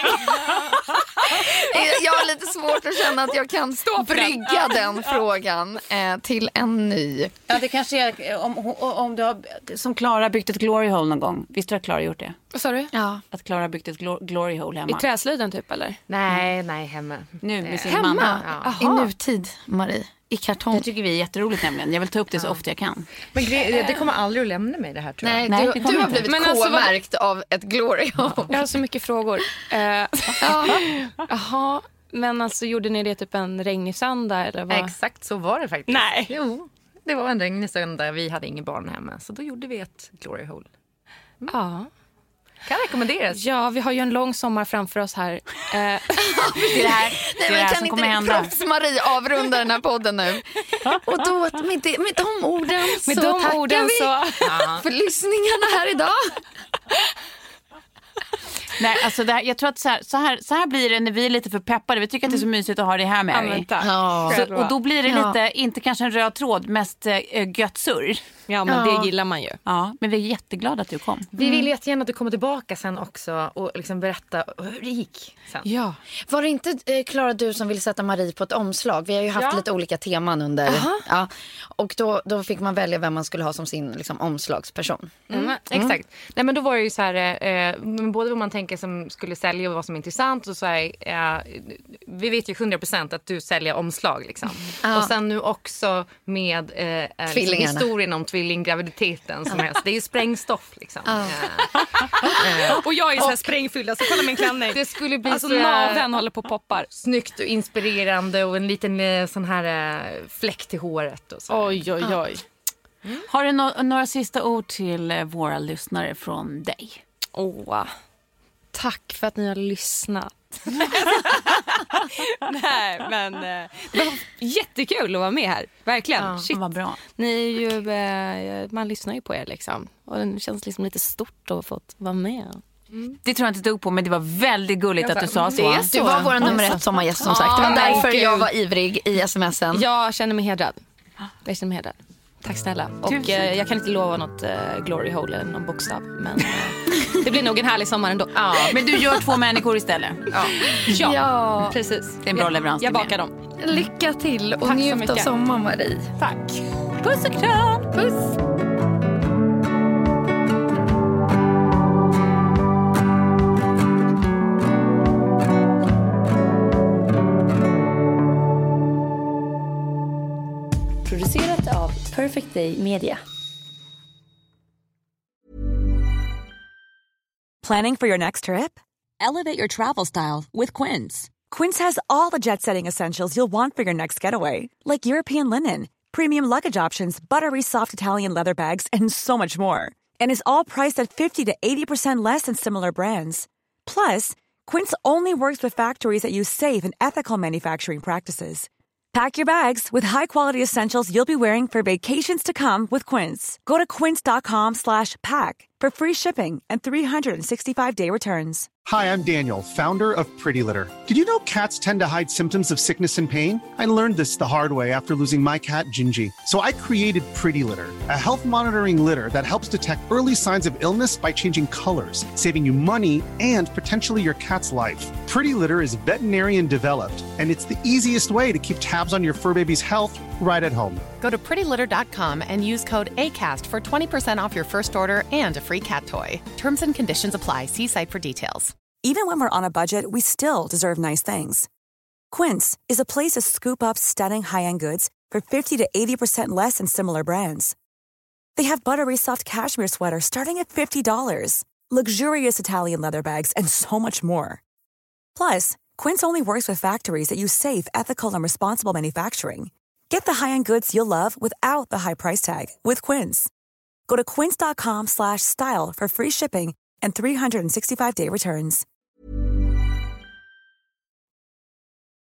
Jag har lite svårt att känna att jag kan stå brygga den frågan eh, till en ny. Ja, det kanske är om, om du har, som Klara byggt ett glory hole någon gång. Visst har Klara gjort det? Vad sa du? Ja. Att Klara byggt ett glo- glory hole hemma. I träslöjden typ, eller? Nej, mm. nej, hemma. Nu med sin Hemma? mamma. Ja. I nutid, Marie. I kartong. Det tycker vi är jätteroligt nämligen. Jag vill ta upp det så ofta jag kan. Men gre- det kommer aldrig att lämna mig det här, tror jag. Nej, Nej, du, det kommer du har inte. blivit Men alltså, K-märkt av ett glory hole. Jag har så mycket frågor. Eh, Jaha, men alltså gjorde ni det typ en regnig söndag eller vad? Exakt så var det faktiskt. Nej. Jo, det var en regnig söndag. Vi hade ingen barn hemma. Så då gjorde vi ett glory hole. Mm. Ja. Kan rekommenderas. Ja, vi har ju en lång sommar framför oss här. Eh. Det är det här, det är det här som kommer hända. Proffs-Marie avrunda den här podden nu. Och då, med, det, med de orden Med så de tackar orden vi så... för lyssningarna här idag. Nej, alltså det här, jag tror att så här, så, här, så här blir det när vi är lite för peppade. Vi tycker att det är så mysigt att ha det här med dig. Ja, så, och då blir det Ja. lite, inte kanske en röd tråd, mest äh, gött surr. Ja, men Ja. det gillar man ju. Ja, men vi är jätteglada att du kom. Vi vill jättegärna att du kommer tillbaka sen också och liksom berätta hur det gick sen. Ja. Var det inte eh, Klara du som ville sätta Marie på ett omslag? Vi har ju haft Ja. lite olika teman under. Ja. Och då, då fick man välja vem man skulle ha som sin liksom, omslagsperson. Mm. Mm. Exakt. Nej, men då var det ju så här, eh, både vad man tänker som skulle sälja och vad som är intressant. Och så här, eh, vi vet ju hundra procent att du säljer omslag. Liksom. Ja. Och sen nu också med eh, eh, liksom Tvillingarna. historien om tvillinggraviditeten. Som helst. Det är ju sprängstoff. Liksom. Ja. Eh, Och jag är så här sprängfylld, alltså kolla min klänning. det skulle bli Alltså så naveln håller på och poppar. snyggt och inspirerande och en liten eh, sån här eh, fläck till håret. Och så. Oj, oj, oj. Har du no- några sista ord till eh, våra lyssnare från dig? Åh, tack för att ni har lyssnat. Nej, men eh, det var jättekul att vara med här. Verkligen. Ja, Shit. vad bra. Ni är ju, eh, man lyssnar ju på er liksom. Och det känns liksom lite stort att ha fått vara med. Mm. Det tror jag inte tog på, men det var väldigt gulligt Jag att du bara, sa det så. är så. Du var vår nummer ett sommargäst som sagt. Det var Ja, därför gud. jag var ivrig i smsen. Jag känner mig hedrad. Jag känner mig hedrad. Tack snälla. Och eh, jag kan inte lova något eh, glory hole eller någon bokstav. Men eh, det blir nog en härlig sommar ändå. Ja, men du gör två människor istället. Ja, ja, Ja. precis. Det är en bra leverans. Jag bakar dem. Lycka till och Tack så njut av mycket. sommar, Marie. Tack. Puss och kram! Puss! Producerat av Perfect Day Media. Planning for your next trip? Elevate your travel style with Quince. Quince has all the jet-setting essentials you'll want for your next getaway, like European linen, premium luggage options, buttery soft Italian leather bags, and so much more. And is all priced at fifty to eighty percent less than similar brands. Plus, Quince only works with factories that use safe and ethical manufacturing practices. Pack your bags with high-quality essentials you'll be wearing for vacations to come with Quince. Go to quince.com slash pack for free shipping and three sixty-five day returns. Hi, I'm Daniel, founder of Pretty Litter. Did you know cats tend to hide symptoms of sickness and pain? I learned this the hard way after losing my cat, Gingy. So I created Pretty Litter, a health monitoring litter that helps detect early signs of illness by changing colors, saving you money and potentially your cat's life. Pretty Litter is veterinarian developed, and it's the easiest way to keep tabs on your fur baby's health right at home. Go to pretty litter dot com and use code ACAST for twenty percent off your first order and a free cat toy. Terms and conditions apply. See site for details. Even when we're on a budget, we still deserve nice things. Quince is a place to scoop up stunning high-end goods for fifty to eighty percent less than similar brands. They have buttery soft cashmere sweaters starting at fifty dollars, luxurious Italian leather bags, and so much more. Plus, Quince only works with factories that use safe, ethical, and responsible manufacturing. Get the high-end goods you'll love without the high price tag with Quince. Go to quince.com slash style for free shipping and three sixty-five day returns.